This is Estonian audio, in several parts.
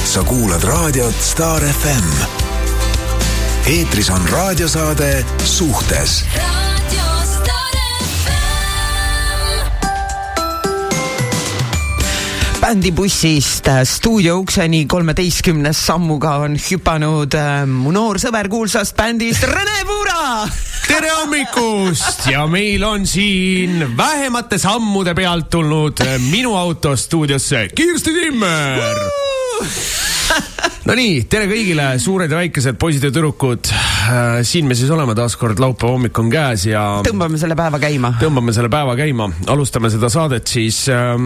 Sa kuulad raadiot Star FM. Eetris on raadiosaade Suhtes. Bändibussist stuudioukseni 13 sammuga on hüpanud mu noor sõber kuulsast bändist Rene Puura. Tere hommikust ja meil on siin vähemate sammude pealt tulnud minu auto stuudiosse Kirsti Timmer. No nii, tere kõigile, suured ja väikesed poisid ja tüdrukud. Siin me siis oleme taaskord, laupäeva hommik on käes ja tõmbame selle päeva käima. Alustame seda saadet siis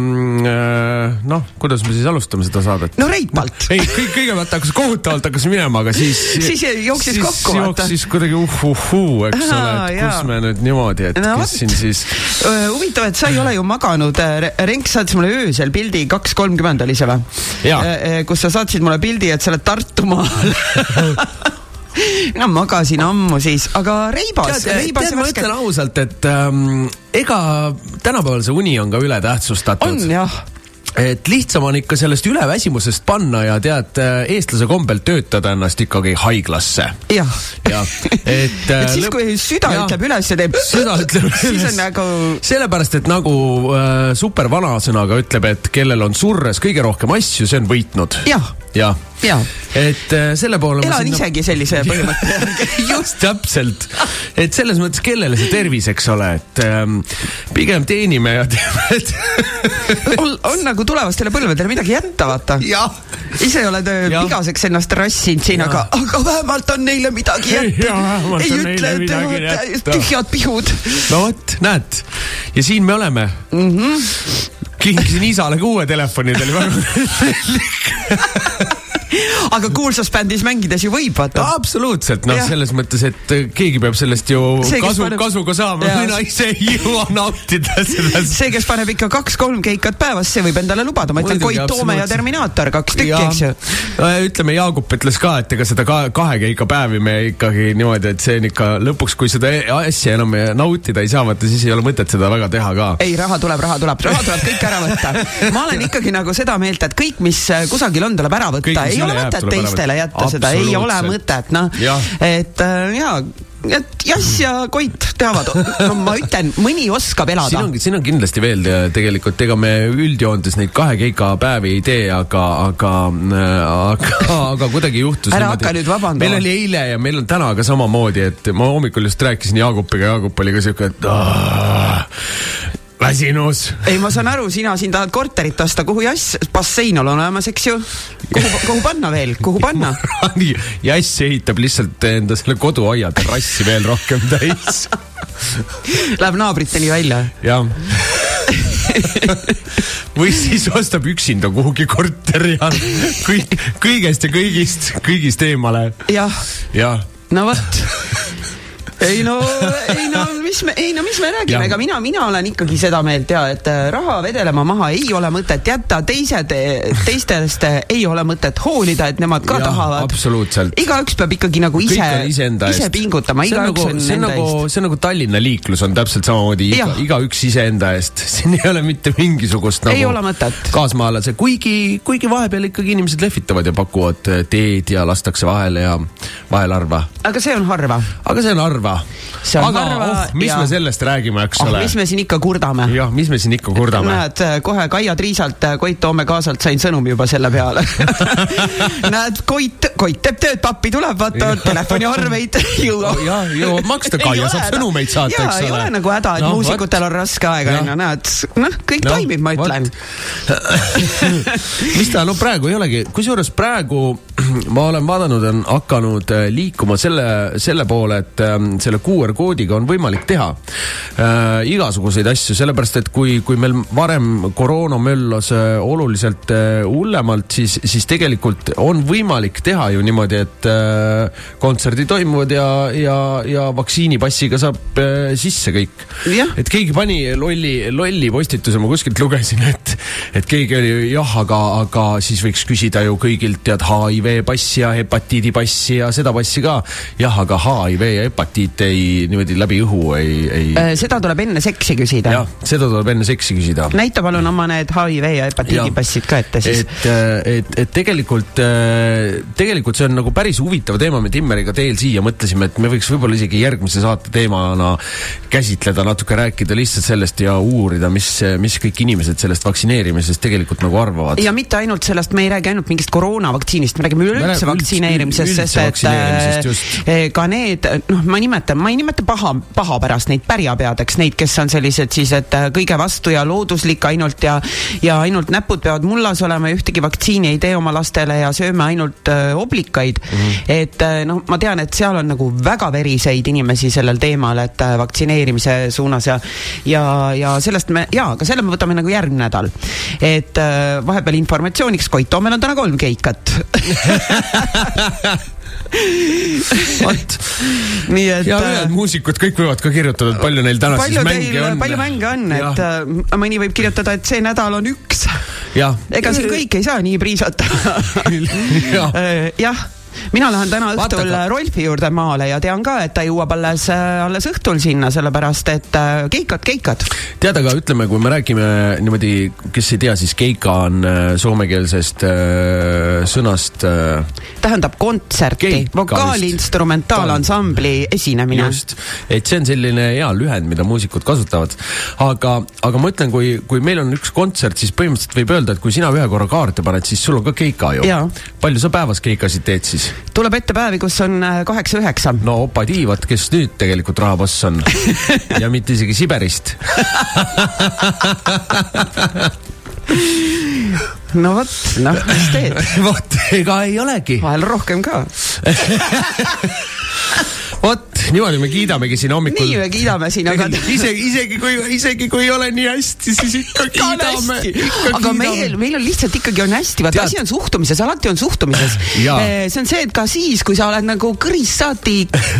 kuidas me siis alustame seda saadet? No reipalt. Ei, kõigepealt hakkas minema, aga siis jooksis kokku. Jooksis kuidagi eks ole, et kus me nüüd niimoodi, et kes siin siis huvitav, et sa ei ole ju maganud. Renk saatis mulle öösel pildi 2.30 oli see või? Kus sa saatsid mulle pildi, et sa oled Tartumaal. Mina magasin ammu siis, aga reibas. Ma ütlen ausalt, et ega tänapäeval see uni on ka üle tähtsustatud. On jah. Et lihtsam on ikka sellest üleväsimusest panna ja tead, eestlase kombelt töötada ennast ikkagi haiglasse. Jah. Et siis kui süda ütleb üles ja teeb siis on nagu sellepärast, et nagu super vanasõnaga ütleb, et kellel on surres kõige rohkem asju, see on võitnud. Jah. Et selle poole elan isegi sellise põhimõtte. Just täpselt. Et selles mõttes, kellele see tervis, eks ole, et pigem teenime ja teeme. On nagu tulevastele põlvedele midagi jätta, vaata. Ise oled vigaseks ennast rassinud siin, aga vähemalt on neile midagi jätta. Ei ütle, et tühjad pihud. No võt, näed. Ja siin me oleme. Kinkisin isale ka uue telefoni, ta oli väga aga kuulsas bändis mängides ju võib, vaata. Absoluutselt, selles mõttes, et keegi peab sellest ju kasuga saama, mina ise ei jõua nautida seda. See, kes paneb ikka 2-3 keikat päevas, see võib endale lubada. Ma ütlen, Koit Toome ja Terminaator, 2 tükki, eks ju. Ütleme, Jaagup ütles ka, et ega seda 2 keika päevi me ikkagi niimoodi, et see on ikka lõpuks, kui seda asja enam nautida ei saa, vaata, siis ei ole mõtet seda väga teha ka. Ei, raha tuleb kõik ära võtta. Ma olen ikkagi nagu seda meelt, et kõik, mis kusagil on, tuleb ära võtta. Ei ole mõtet teistele jätta seda, ei ole mõtet, et Jass ja Koit teavad, ma ütlen, mõni oskab elada. Siin on kindlasti veel tegelikult, ega me üldjoontes neid 2 keika päevi ei tee, aga kuidagi juhtus. Ära hakka nüüd vabandama. Meil oli eile ja meil on täna ka samamoodi, et ma hommikul just rääkisin Jaagupiga, Jaagup oli ka siuke, et väsinus. Ei, ma saan aru, sina siin tahad korterit osta, kuhu Jass, bassein on olemas, eks ju? Kuhu panna veel? Kuhu panna? Jass ehitab lihtsalt enda selle koduaia terrassi veel rohkem täis. Läheb naabriteni välja. Jah. Või siis ostab üksinda kuhugi korteri all. Kõigest ja kõigist eemale. Jah. No võt. Ei no, mis me räägime, ega mina olen ikkagi seda meelt, et raha vedelema maha ei ole mõtet jätta, teistest ei ole mõtet hoolida, et nemad ka tahavad. Absoluutselt. Igaüks peab ikkagi nagu ise pingutama. See on nagu Tallinna liiklus on täpselt samamoodi, igaüks ise enda eest. Siin ei ole mitte mingisugust ei ole mõtet. Kaasmaalase, kuigi vahepeal ikkagi inimesed lehvitavad ja pakuvad teed ja lastakse vahele ja vahelarva. Aga see on harva. Mis me sellest räägime, eks ole? Mis me siin ikka kurdame? Jah, mis me siin ikka kurdame? Näed, kohe Kaia Triisalt, Koit Toome kaasalt sain sõnum juba selle peale. Näed, Koit teeb tööd, pappi tuleb, vaata, telefoniarveid jõuab maksta, Kaia saab sõnumeid saata, eks ole. Ei ole nagu häda, et muusikutel on raske aega, näed, kõik toimib, ma ütlen. Mis ta, praegu ei olegi, kusjuures praegu ma olen vaadanud, on hakanud liikuma selle poole, et selle QR-koodiga on võimalik teha igasuguseid asju, sellepärast, et kui meil varem koroona möllas oluliselt hullemalt, siis tegelikult on võimalik teha ju niimoodi, et kontserdi toimuvad ja vaktsiinipassiga saab sisse kõik. Et keegi pani lolli postituse, ma kuskilt lugesin, et keegi oli aga siis võiks küsida ju kõigilt tead HIV passi ja hepatiidipassi ja seda passi ka. Jah, aga HIV ja hepatiit ei niimoodi läbi õhu ei... Seda tuleb enne seksi küsida. Jah, seda tuleb enne seksi küsida. Näita palun oma need HIV ja hepatiidipassid ka ette siis. Et tegelikult see on nagu päris huvitav teema. Me Timmeriga teel siia mõtlesime, et me võiks võib-olla isegi järgmise saate teemana käsitleda, natuke rääkida lihtsalt sellest ja uurida, mis kõik inimesed sellest vaktsineerimisest tegelikult nagu arvavad. Ja mitte ainult sellest, me ei räägi ainult mingist koroonavaktsiinist, me räägime üldse vaktsineerimisest, sest et ka need, ma ei nimeta paha pärast neid pärjapeadeks, neid, kes on sellised siis, et kõige vastu ja looduslik ainult ja ainult näpud peavad mullas olema ja ühtegi vaktsiini ei tee oma lastele ja sööme ainult oblikaid. Et ma tean, et seal on nagu väga veriseid inimesi sellel teemal, et vaktsineerimise suunas ja sellest aga selle me võtame nagu järgmine nädal. Et vahepeal informatsiooniks, Koit, meil on täna 3 keikat. Nii et ja muusikud kõik võivad ka kirjutada, et palju neil täna siis mänge on. Palju mänge on, et mõni võib kirjutada, et see nädal on 1. Ega siin kõik ei saa nii priisata. Jah. Mina lähen täna õhtul Rolfi juurde maale ja tean ka, et ta jõuab alles õhtul sinna, sellepärast et keikad. Tead, aga ütleme, kui me räägime niimoodi, kes ei tea, siis keika on soomekeelsest sõnast... Tähendab kontserti, vokaal-instrumentaalansamble esinemine. Just, et see on selline hea lühend, mida muusikud kasutavad. Aga ma ütlen, kui meil on üks kontsert, siis põhimõtteliselt võib öelda, et kui sina ühe korra kaarte paned, siis sul on ka keika ju. Palju sa päevas keikasid teed siis? Tuleb ette päevi, kus on 8-9. No opa tiivad, kes nüüd tegelikult rahaboss on. Ja mitte isegi Siberist. No vot, mis teed? Vot, ega ei olegi. Vahel rohkem ka. Vot, niimoodi me kiidamegi siin hommikul. Nii me kiidame siin, aga... Isegi kui ei ole nii hästi, siis ikka kiidame. Aga meil on lihtsalt ikkagi on hästi. Vaata, asi on suhtumises, alati on suhtumises. See on see, et ka siis, kui sa oled nagu kõris saati...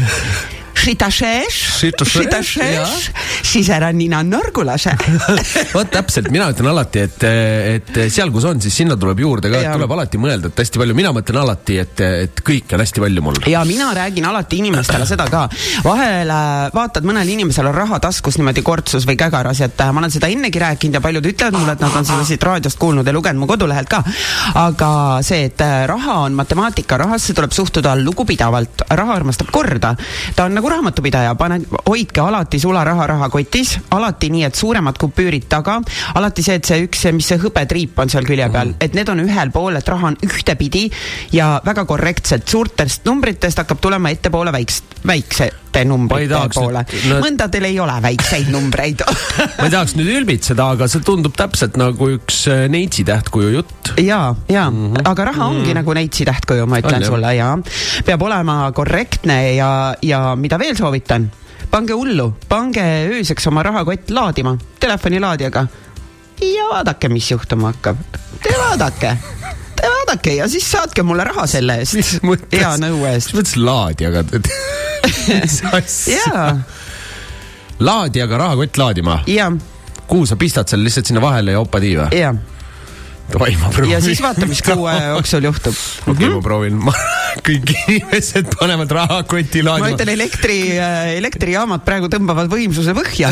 Šitašeš, siis ära nina norgulase. Vot täpselt, mina ütlen alati, et seal kus on, siis sinna tuleb juurde ka, et tuleb alati mõelda, et hästi palju. Mina mõtlen alati, et kõik on hästi palju mul. Ja mina räägin alati inimestele seda ka. Vahel vaatad, mõnel inimesel on raha taskus niimoodi kortsus või kägaras, et ma olen seda ennegi rääkinud ja paljud ütlevad mulle, et nad on selliseid raadiost kuulnud ja lugenud mu kodulehelt ka. Aga see, et raha on matemaatika, rahasse tuleb suhtuda lugupidavalt. Raha armastab korda. Ta on nagu raamatupidaja, hoidke alati sularaha kotis, alati nii, et suuremad kupüürid taga, alati see, et mis see hõbetriip on seal külje peal, et need on ühel pool, et raha on ühtepidi ja väga korrektselt suurtest numbritest hakkab tulema ettepoole väiksete numbrite poole. Mõndadel ei ole väikseid numbreid. Ma ei tahaks nüüd ülbitseda, aga see tundub täpselt nagu üks neitsi tähtkuju jutt. Aga raha ongi nagu neitsi tähtkuju, ma ütlen sulle, peab olema korrektne ja mida veel soovitan? Pange hullu, pange ööseks oma rahakott laadima, telefonilaadijaga ja vaadake, mis juhtuma hakkab. Te vaadake ja siis saatke mulle raha selle eest. Hea nõue eest. Mis mõttes laadijaga? Laadijaga rahakott laadima? Kuhu sa pistad selle lihtsalt sinna vahele ja opa tiiva? Ja siis vaata, mis kuue jooksul juhtub. Okei, ma proovin. Kõik inimesed panevad rahakoti laadima. Ma ütlen, elektrijaamad praegu tõmbavad võimsuse põhja.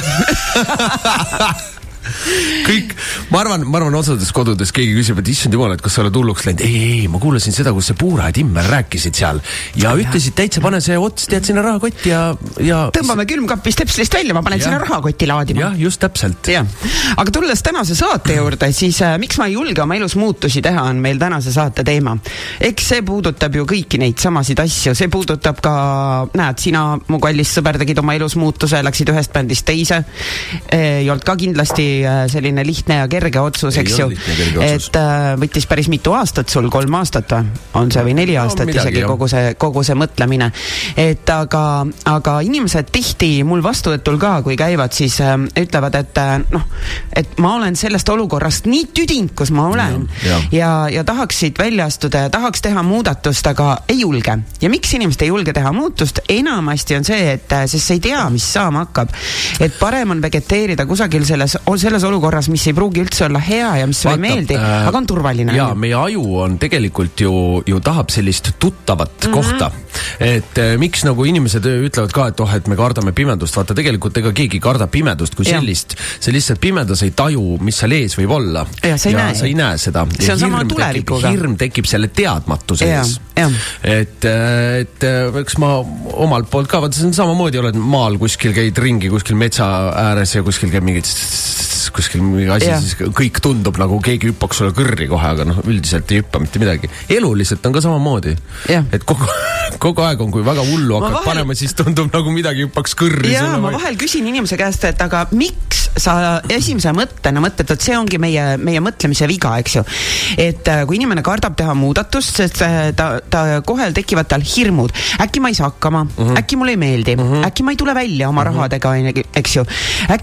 Kõik, ma arvan osades kodudes keegi küsib, et issand jumal, et kas sa oled hulluks läinud. Ei, ma kuulasin seda, kus see Puura ja Timmer rääkisid seal ja ütlesid täitsa pane see ots, tead sinna rahakott ja... Tõmbame külmkapi stepslist välja, ma panen sinna rahakotti laadima. Jah, just täpselt. Aga tulles tänase saate juurde, siis miks ma ei julge oma elus muutusi teha, on meil tänase saate teema. Eks see puudutab ju kõiki neid samasid asju, see puudutab ka, näed, sina, mu kallis sõber, tegid oma elus muutuse, läksid ühest bändist teise, ei olnud ka kindlasti selline lihtne ja kerge otsus, eks ju, et võttis päris mitu aastat sul, 3 aastat on see või 4 aastat isegi kogu see mõtlemine, et aga inimesed tihti mul vastuvõtul ka, kui käivad, siis ütlevad, et ma olen sellest olukorrast nii tüdinud, kus ma olen ja tahaksid välja astuda ja tahaks teha muudatust, aga ei julge. Ja miks inimesed ei julge teha muutust? Enamasti on see, et sest ei tea, mis saama hakkab. Et parem on vegeteerida kusagil selles selles olukorras, mis ei pruugi üldse olla hea ja mis sulle ei meeldi, aga on turvaline. Ja meie aju on tegelikult ju tahab sellist tuttavat kohta. Et miks nagu inimesed ütlevad ka, et me kardame pimedust, vaata tegelikult ega keegi kardab pimedust kui sellist. See lihtsalt pimedas ei taju, mis seal ees võib olla. Ja sa ei näe seda. See on sama tulevikuga. Hirm tekib selle teadmatuse ees. Et eks ma omalt poolt ka, vaata see on samamoodi, oled maal kuskil, käid ringi kuskil metsa ääres ja kuskil käib mingi asi, siis kõik tundub nagu keegi hüppaks sulle kõrri kohe, aga üldiselt ei hüppa mitte midagi. Elu lihtsalt on ka samamoodi. Et kogu aeg on, kui väga hullu hakkad panema, siis tundub nagu midagi hüppaks kõrri. Ja ma vahel küsin inimese käest, et aga miks sa esimese mõttena mõtled, et see ongi meie mõtlemise viga, eks ju. Et kui inimene kardab teha muudatust, sest ta kohel tekivad tal hirmud. Äkki ma ei saa hakkama, äkki mulle ei meeldi, äkki ma ei tule välja oma rahadega, eks ju.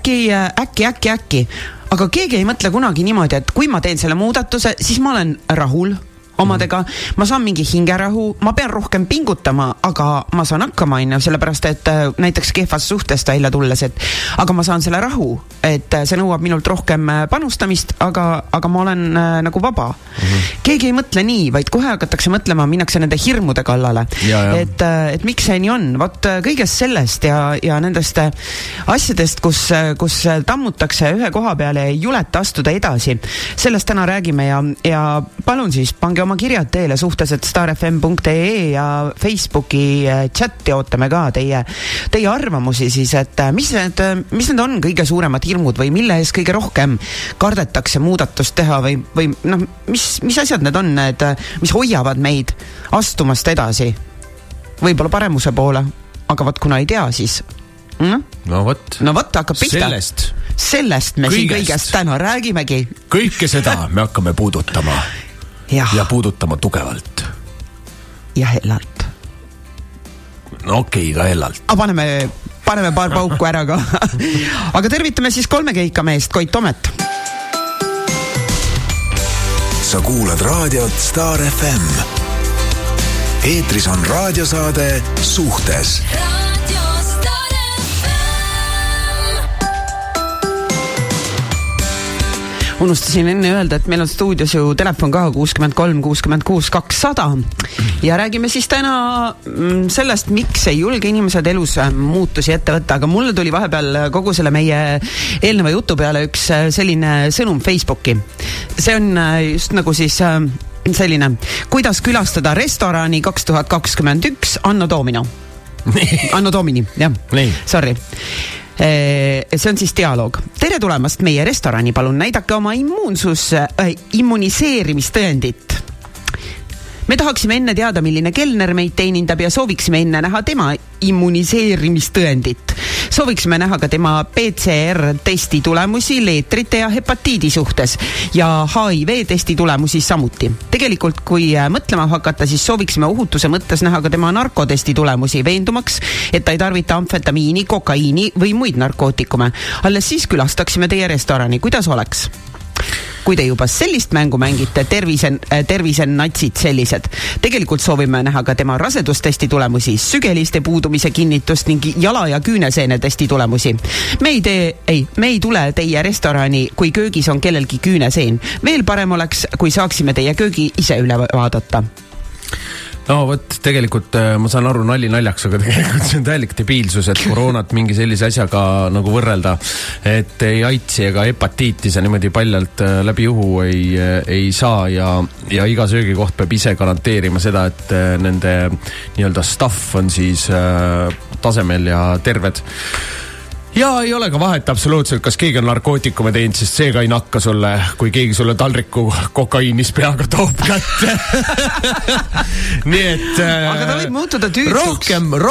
Äkki. Aga keegi ei mõtle kunagi niimoodi, et kui ma teen selle muudatuse, siis ma olen rahul omadega, ma saan mingi hingerahu, ma pean rohkem pingutama, aga ma saan hakkama, sellepärast, et näiteks kehvast suhtest välja tulles, aga ma saan selle rahu, et see nõuab minult rohkem panustamist, aga ma olen nagu vaba. Keegi ei mõtle nii, vaid kohe hakatakse mõtlema, minnakse nende hirmude kallale. Et miks see nii on? Vot kõigest sellest ja nendest asjadest, kus tammutakse ühe koha peale ja ei juleta astuda edasi. Sellest täna räägime ja palun siis, pange oma kirjad teile suhteselt.starfm.ee ja Facebooki chati ootame ka teie arvamusi siis, et mis need on kõige suuremad hirmud või mille ees kõige rohkem kardetakse muudatust teha või mis asjad need on need, mis hoiavad meid astumast edasi võib-olla paremuse poole, aga võt kuna ei tea, siis no võt, hakkab pihta. Sellest me siin kõigest täna räägimegi. Kõike seda me hakkame puudutama. Ja puudutama tugevalt. Ja hellalt. No okei, ka hellalt. Paneme paar pauku ära ka. Aga tervitame siis 3 keikameest, Koit Tomet. Sa kuulad raadiot Star FM. Eetris on raadiosaade Suhtes. Unustasin enne öelda, et meil on stuudios ju telefon ka 63 66 200 ja räägime siis täna sellest, miks ei julge inimesed elus muutusi ette võtta, aga mulle tuli vahepeal kogu selle meie eelneva jutu peale üks selline sõnum Facebooki. See on just nagu siis selline, kuidas külastada restorani 2021 Anno Domini, jah. Sorry. See on siis dialoog. Tere tulemast meie restorani, palun näidake oma immuniseerimistõendit. Me tahaksime enne teada, milline kelner meid teenindab ja sooviksime enne näha tema immuniseerimistõendit. Sooviksime näha ka tema PCR-testi tulemusi leetrite ja hepatiidi suhtes ja HIV-testi tulemusi samuti. Tegelikult, kui mõtlema hakata, siis sooviksime ohutuse mõttes näha ka tema narkotesti tulemusi veendumaks, et ta ei tarvita amfetamiini, kokaiini või muid narkootikume. Alles siis külastaksime teie restorani. Kuidas oleks? Kui te juba sellist mängu mängite, tervisen natsid sellised. Tegelikult soovime näha ka tema rasedustesti tulemusi, sügeliste puudumise kinnitust ning jala- ja küüneseene testi tulemusi. Me ei tule teie restorani, kui köögis on kellelgi küüneseen. Veel parem oleks, kui saaksime teie köögi ise üle vaadata. No võt, tegelikult ma saan aru nalli naljaks, aga tegelikult see on täielik debiilsus, et koroonat mingi sellise asjaga nagu võrrelda, et ei aitsi ega hepatiiti sa niimoodi paljalt läbi juhu ei saa ja iga söögikoht peab ise garanteerima seda, et nende nii-öelda staff on siis tasemel ja terved. Ja ei ole ka vahet absoluutselt, kas keegi on narkootikume teinud, sest see ka ei nakka sulle, kui keegi sulle taldriku kokaiinis peaga toob kätte. Nii et aga ta võib muutuda tüütuks.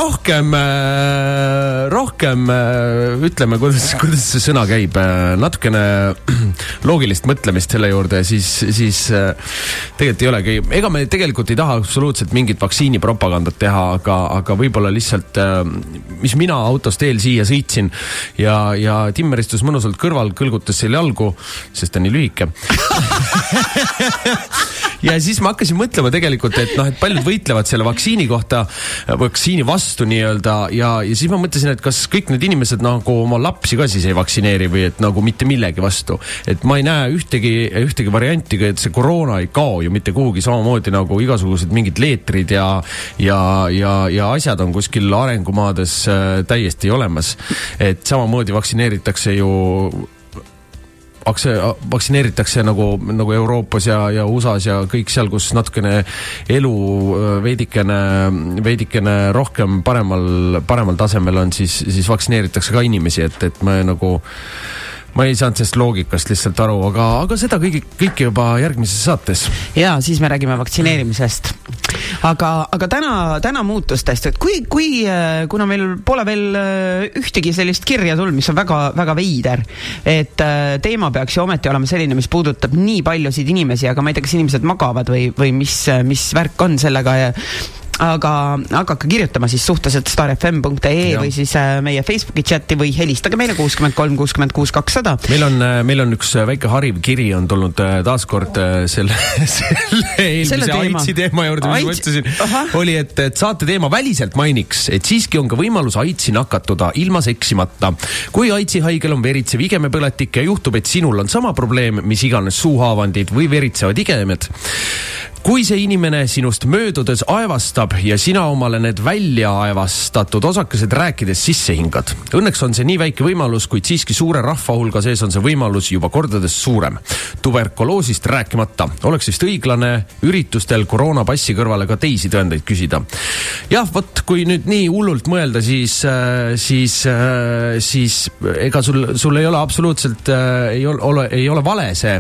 Rohkem ütleme, kuidas see sõna käib, natukene loogilist mõtlemist selle juurde, siis tegelikult ei olegi, ega me tegelikult ei taha absoluutselt mingit vaktsiinipropagandat teha, aga võib-olla lihtsalt, mis mina autost eel siia sõitsin, ja Timmer istus mõnusalt kõrval, kõlgutas selle jalgu, sest ta nii lühike. ja ja siis ma hakkasin mõtlema tegelikult, et noh, et paljud võitlevad selle vaktsiini kohta, vaktsiini vastu nii-öelda ja siis ma mõtlesin, et kas kõik need inimesed nagu oma lapsi ka siis ei vaktsineeri või et nagu mitte millegi vastu. Et ma ei näe ühtegi varianti, et see koroona ei kao ju mitte kuhugi, samamoodi nagu igasugused mingid leetrid ja asjad on kuskil arengumaades täiesti olemas. Et samamoodi vaktsineeritakse ju vaktsineeritakse nagu Euroopas ja USAs ja kõik seal, kus natukene elu veidikene rohkem paremal tasemel on, siis vaktsineeritakse ka inimesi, et ma ei saanud sellest loogikast lihtsalt aru, aga seda kõik juba järgmises saates. Ja, siis me räägime vaktsineerimisest. Aga täna muutustest, et kuna meil pole veel ühtegi sellist kirja tulnud, mis on väga, väga veider, et teema peaks ju ometi olema selline, mis puudutab nii paljusid inimesi, aga ma ei tea, kas inimesed magavad või mis värk on sellega aga hakake kirjutama siis suhteliselt starfm.ee või siis meie Facebooki chati või helistage meile 63 66 200. Meil on üks väike hariv kiri on tulnud taaskord selle eelmise AIDSi teema juurde, mis ma ütlesin, oli, et saate teema väliselt mainiks, et siiski on ka võimalus AIDSi nakatuda ilma seksimata. Kui AIDSi haigel on veritsev igemepõletik ja juhtub, et sinul on sama probleem, mis iganes suuhaavandid või veritsevad igemed. Kui see inimene sinust möödudes aevastab ja sina omale need välja aevastatud osakesed rääkides sisse hingad. Õnneks on see nii väike võimalus, kuid siiski suure rahvahulga sees on see võimalus juba kordades suurem. Tuberkuloosist rääkimata. Oleks vist õiglane üritustel koroonapassi kõrvale ka teisi tõendeid küsida. Jah, võt, kui nüüd nii hullult mõelda, siis ega sul ei ole absoluutselt, ei ole vale see,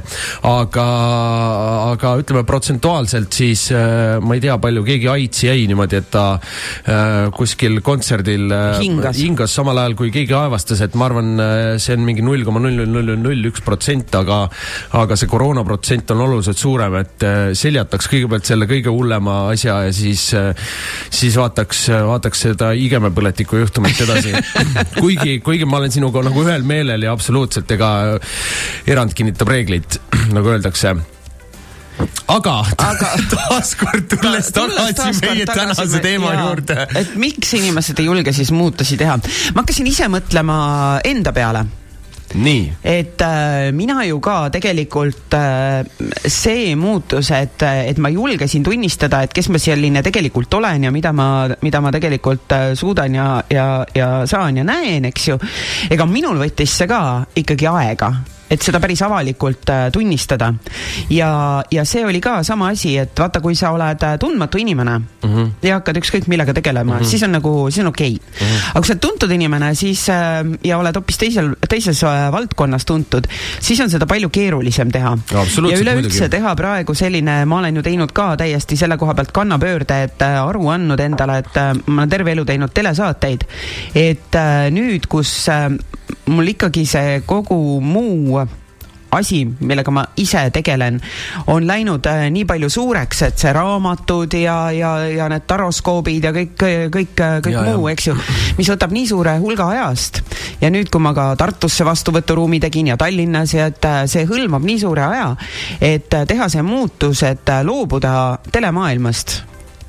aga ütleme protsentuaalselt siis ma ei tea palju, keegi AIDSi jäi niimoodi, et ta kuskil kontserdil hingas samal ajal, kui keegi aevastas, et ma arvan, see on mingi 0,0001%, aga see koroonaprotsent on oluliselt suurem, et seljataks kõigepealt selle kõige hullema asja ja siis vaataks seda igemepõletiku juhtumit edasi. Kuigi ma olen sinuga nagu ühel meelel ja absoluutselt ega erand kinnitab reeglid, nagu öeldakse. Aga taaskord tulles tagasi meie tänase teema juurde. Et miks inimesed ei julge siis muutusi teha? Ma hakkasin ise mõtlema enda peale. Nii. Et mina ju ka tegelikult see muutus, et ma julgesin tunnistada, et kes ma selline tegelikult olen ja mida ma tegelikult suudan ja saan ja näen, eks ju. Ega minul võttis see ka ikkagi aega, et seda päris avalikult tunnistada. Ja see oli ka sama asi, et vaata, kui sa oled tundmatu inimene ja hakkad ükskõik millega tegelema, siis on okei. Aga kui sa oled tuntud inimene siis, ja oled hoopis teises valdkonnas tuntud, siis on seda palju keerulisem teha. Ja üleüldse teha praegu selline, ma olen ju teinud ka täiesti selle koha pealt kannapöörde, et aru andnud endale, et ma olen terve elu teinud telesaateid, et nüüd, kus mul ikkagi see kogu muu asi, millega ma ise tegelen, on läinud nii palju suureks, et see raamatud ja need taroskoobid ja kõik muu, eks ju, mis võtab nii suure hulga ajast. Ja nüüd, kui ma ka Tartusse vastuvõturuumi tegin ja Tallinnas, et see hõlmab nii suure aja, et teha see muutus, et loobuda telemaailmast.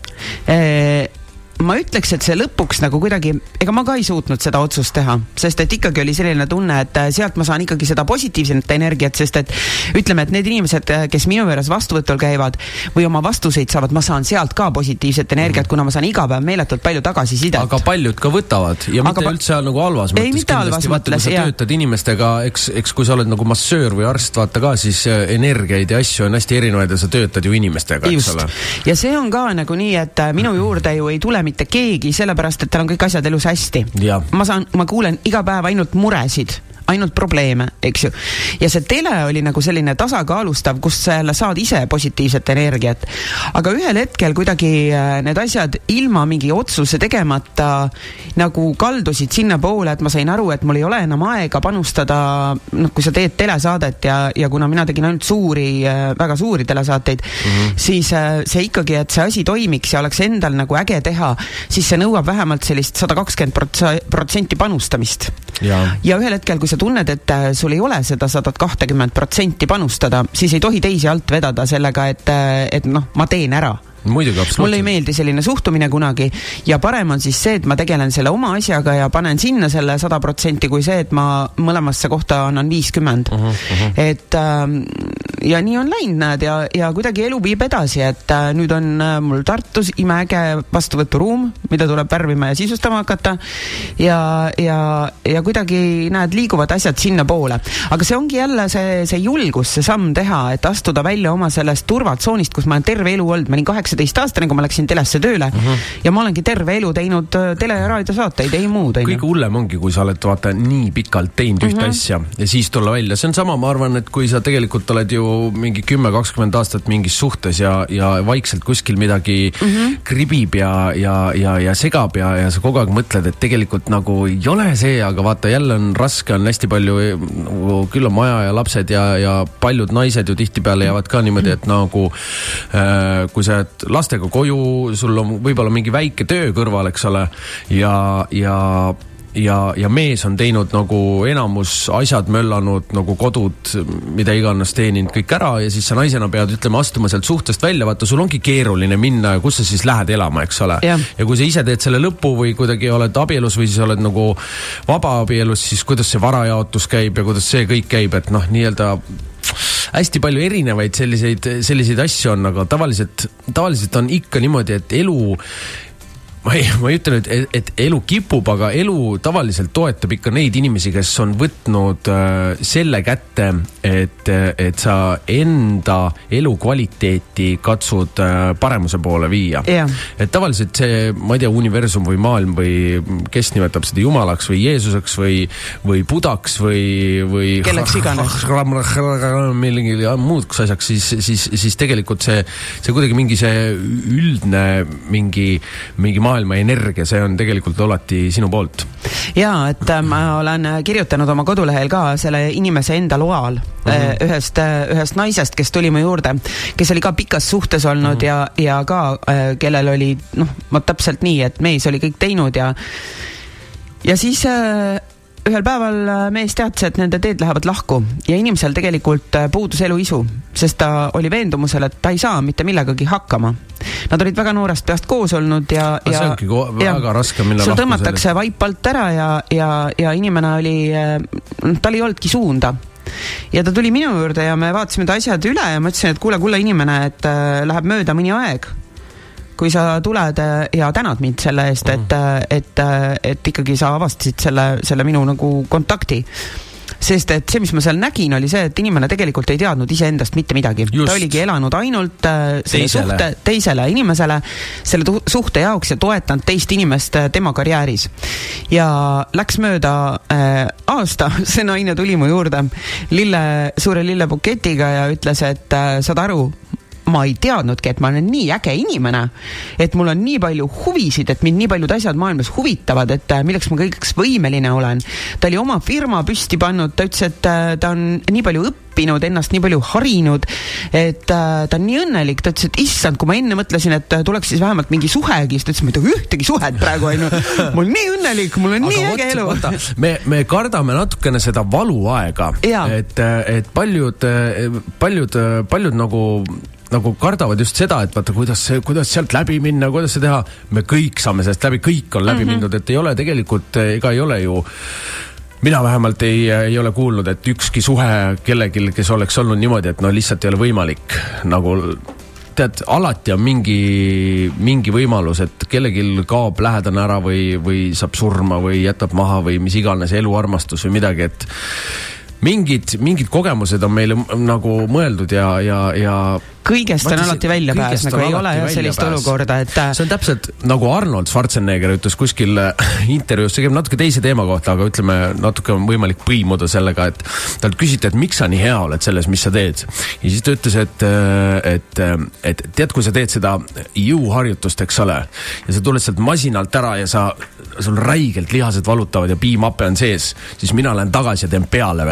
Ma ütleks, et see lõpuks nagu kuidagi, ega ma ka ei suutnud seda otsust teha, sest et ikkagi oli selline tunne, et sealt ma saan ikkagi seda positiivset energiat, sest et ütleme, et need inimesed, kes minu juures vastuvõtul käivad või oma vastuseid saavad, ma saan sealt ka positiivset energiat, kuna ma saan iga päev meeletult palju tagasisidet. Aga paljud ka võtavad ja mitte üldse nagu halvas mõttes. Ei, mitte halvas mõttes, kui sa töötad inimestega, eks kui sa oled nagu massöör või arst, vaata ka, siis energiaid ja asju on hästi erinevaid ja sa töötad ju inimestega, eks ole. Ja see on ka nagu nii, et minu juurde ju ei tule mitte keegi, sellepärast, et tal on kõik asjad elus hästi. Ma kuulen iga päev ainult muresid, ainult probleeme, eks ju. Ja see tele oli nagu selline tasakaalustav, kus sa saad ise positiivset energiat. Aga ühel hetkel kuidagi need asjad ilma mingi otsuse tegemata nagu kaldusid sinna poole, et ma sain aru, et mul ei ole enam aega panustada, kui sa teed telesaadet ja kuna mina tegin ainult väga suuri telesaateid, siis see ikkagi, et see asi toimiks ja oleks endal nagu äge teha, siis see nõuab vähemalt sellist 120% panustamist. Ja ühel hetkel, kui sa sa tunned, et sul ei ole seda 120% panustada, siis ei tohi teisi alt vedada sellega, et noh, ma teen ära. Muidugi, mulle ei meeldi selline suhtumine kunagi ja parem on siis see, et ma tegelen selle oma asjaga ja panen sinna selle 100% kui see, et ma mõlemasse kohta annan 50. Et ja nii on läinud, näed, ja kuidagi elu viib edasi, et nüüd on mul Tartus imeäge vastuvõturuum, mida tuleb värvima ja sisustama hakata ja kuidagi, näed, liiguvad asjad sinna poole. Aga see ongi jälle see julgus, see samm teha, et astuda välja oma sellest turvatsoonist, kus ma olen terve elu olnud, ma olin 18-aastane, kui ma läksin telesse tööle ja ma olengi terve elu teinud tele- ja raadiosaateid, ei muud. Kõige hullem ongi, kui sa oled vaata nii pikalt teinud ühte asja ja siis tulla välja. See on sama, ma arvan, et kui sa tegelikult oled ju mingi 10-20 aastat mingis suhtes ja vaikselt kuskil midagi kribib ja segab ja sa kogu aeg mõtled, et tegelikult nagu ei ole see, aga vaata, jälle on raske, on hästi palju, küll on maja ja lapsed ja paljud naised ju tihtipeale jäävad ka niimoodi, et nagu kui sa lastega koju, sul on võib-olla mingi väike töö kõrval, eks ole, ja mees on teinud nagu enamus asjad möllanud, nagu kodud, mida iganes teeninud kõik ära ja siis sa naisena pead, ütleme, astuma sealt suhtest välja, vaata, sul ongi keeruline minna ja kus sa siis lähed elama, eks ole. Ja kui sa ise teed selle lõpu või kuidagi oled abielus või siis oled nagu vaba abielus, siis kuidas see varajaotus käib ja kuidas see kõik käib, et noh, nii-öelda hästi palju erinevaid selliseid asju on, aga tavaliselt on ikka niimoodi, et elu ma ei ütle nüüd, et elu kipub, aga elu tavaliselt toetab ikka neid inimesi, kes on võtnud selle kätte, et sa enda elukvaliteeti katsud paremuse poole viia. Et tavaliselt see, ma ei tea, universum või maailm või kes nimetab seda jumalaks või Jeesuseks või Budaks või kelleks iganes millegi muuks asjaks, siis tegelikult see kuidagi mingi see üldne mingi maailma energia, see on tegelikult alati sinu poolt. Jaa, et ma olen kirjutanud oma kodulehel ka selle inimese enda loal ühest naisest, kes tuli mu juurde, kes oli ka pikas suhtes olnud ja ka kellel oli, ma täpselt nii, et mees oli kõik teinud ja siis ühel päeval mees teadis, et nende teed lähevad lahku ja inimesel tegelikult puudus eluisu, sest ta oli veendumusel, et ta ei saa mitte millegagi hakkama. Nad olid väga noorest peast koos olnud ja see ongi väga raske minna lahku. Sul tõmmatakse vaip alt ära ja inimene oli, tal ei olnudki suunda. Ja ta tuli minu juurde ja me vaatasime ta asjad üle ja ma ütlesin, et kuule inimene, et läheb mööda mõni aeg, kui sa tuled ja tänad mind selle eest, et ikkagi sa avastasid selle minu nagu kontakti. Sest et see, mis ma seal nägin, oli see, et inimene tegelikult ei teadnud iseendast mitte midagi. Ta oligi elanud ainult teisele inimesele, selle suhte jaoks ja toetanud teist inimest tema karjääris. Ja läks mööda aasta, see naine tuli mu juurde suure lillebuketiga ja ütles, et saad aru, ma ei teadnudki, et ma olen nii äge inimene, et mul on nii palju huvisid, et mind nii paljud asjad maailmas huvitavad, et milleks ma kõigeks võimeline olen. Ta oli oma firma püsti pannud, ta ütles, et ta on nii palju õppinud, ennast nii palju harinud, et ta on nii õnnelik, ta ütles, et issand, kui ma enne mõtlesin, et tuleks siis vähemalt mingi suhegi, siis ta ütles, ma ei taha ühtegi suhet praegu, ma olen nii õnnelik, mul on nii äge elu. Me kardame natukene seda valuaega, et paljud nagu kardavad just seda, et vaata, kuidas sealt läbi minna, kuidas see teha. Me kõik saame sellest läbi, kõik on läbi mindud, et ei ole tegelikult, ega ei ole ju, mina vähemalt ei ole kuulnud, et ükski suhe kellegil, kes oleks olnud niimoodi, et lihtsalt ei ole võimalik. Nagu, tead, alati on mingi võimalus, et kellegil kaob lähedane ära või saab surma või jätab maha või mis iganes eluarmastus või midagi, et mingid kogemused on meile nagu mõeldud ja kõigest on alati väljapääs, nagu ei ole sellist olukorda, et see on täpselt nagu Arnold Schwarzenegger ütles kuskil intervjuus, see käib natuke teise teema kohta, aga ütleme, natuke on võimalik põimuda sellega, et talt küsiti, et miks sa nii hea oled selles, mis sa teed. Ja siis ta ütles, et tead, kui sa teed seda jõuharjutust, eks ole, ja sa tuled sealt masinalt ära ja sul räigelt lihased valutavad ja piimape on sees, siis mina lähen tagasi ja teen peale veel.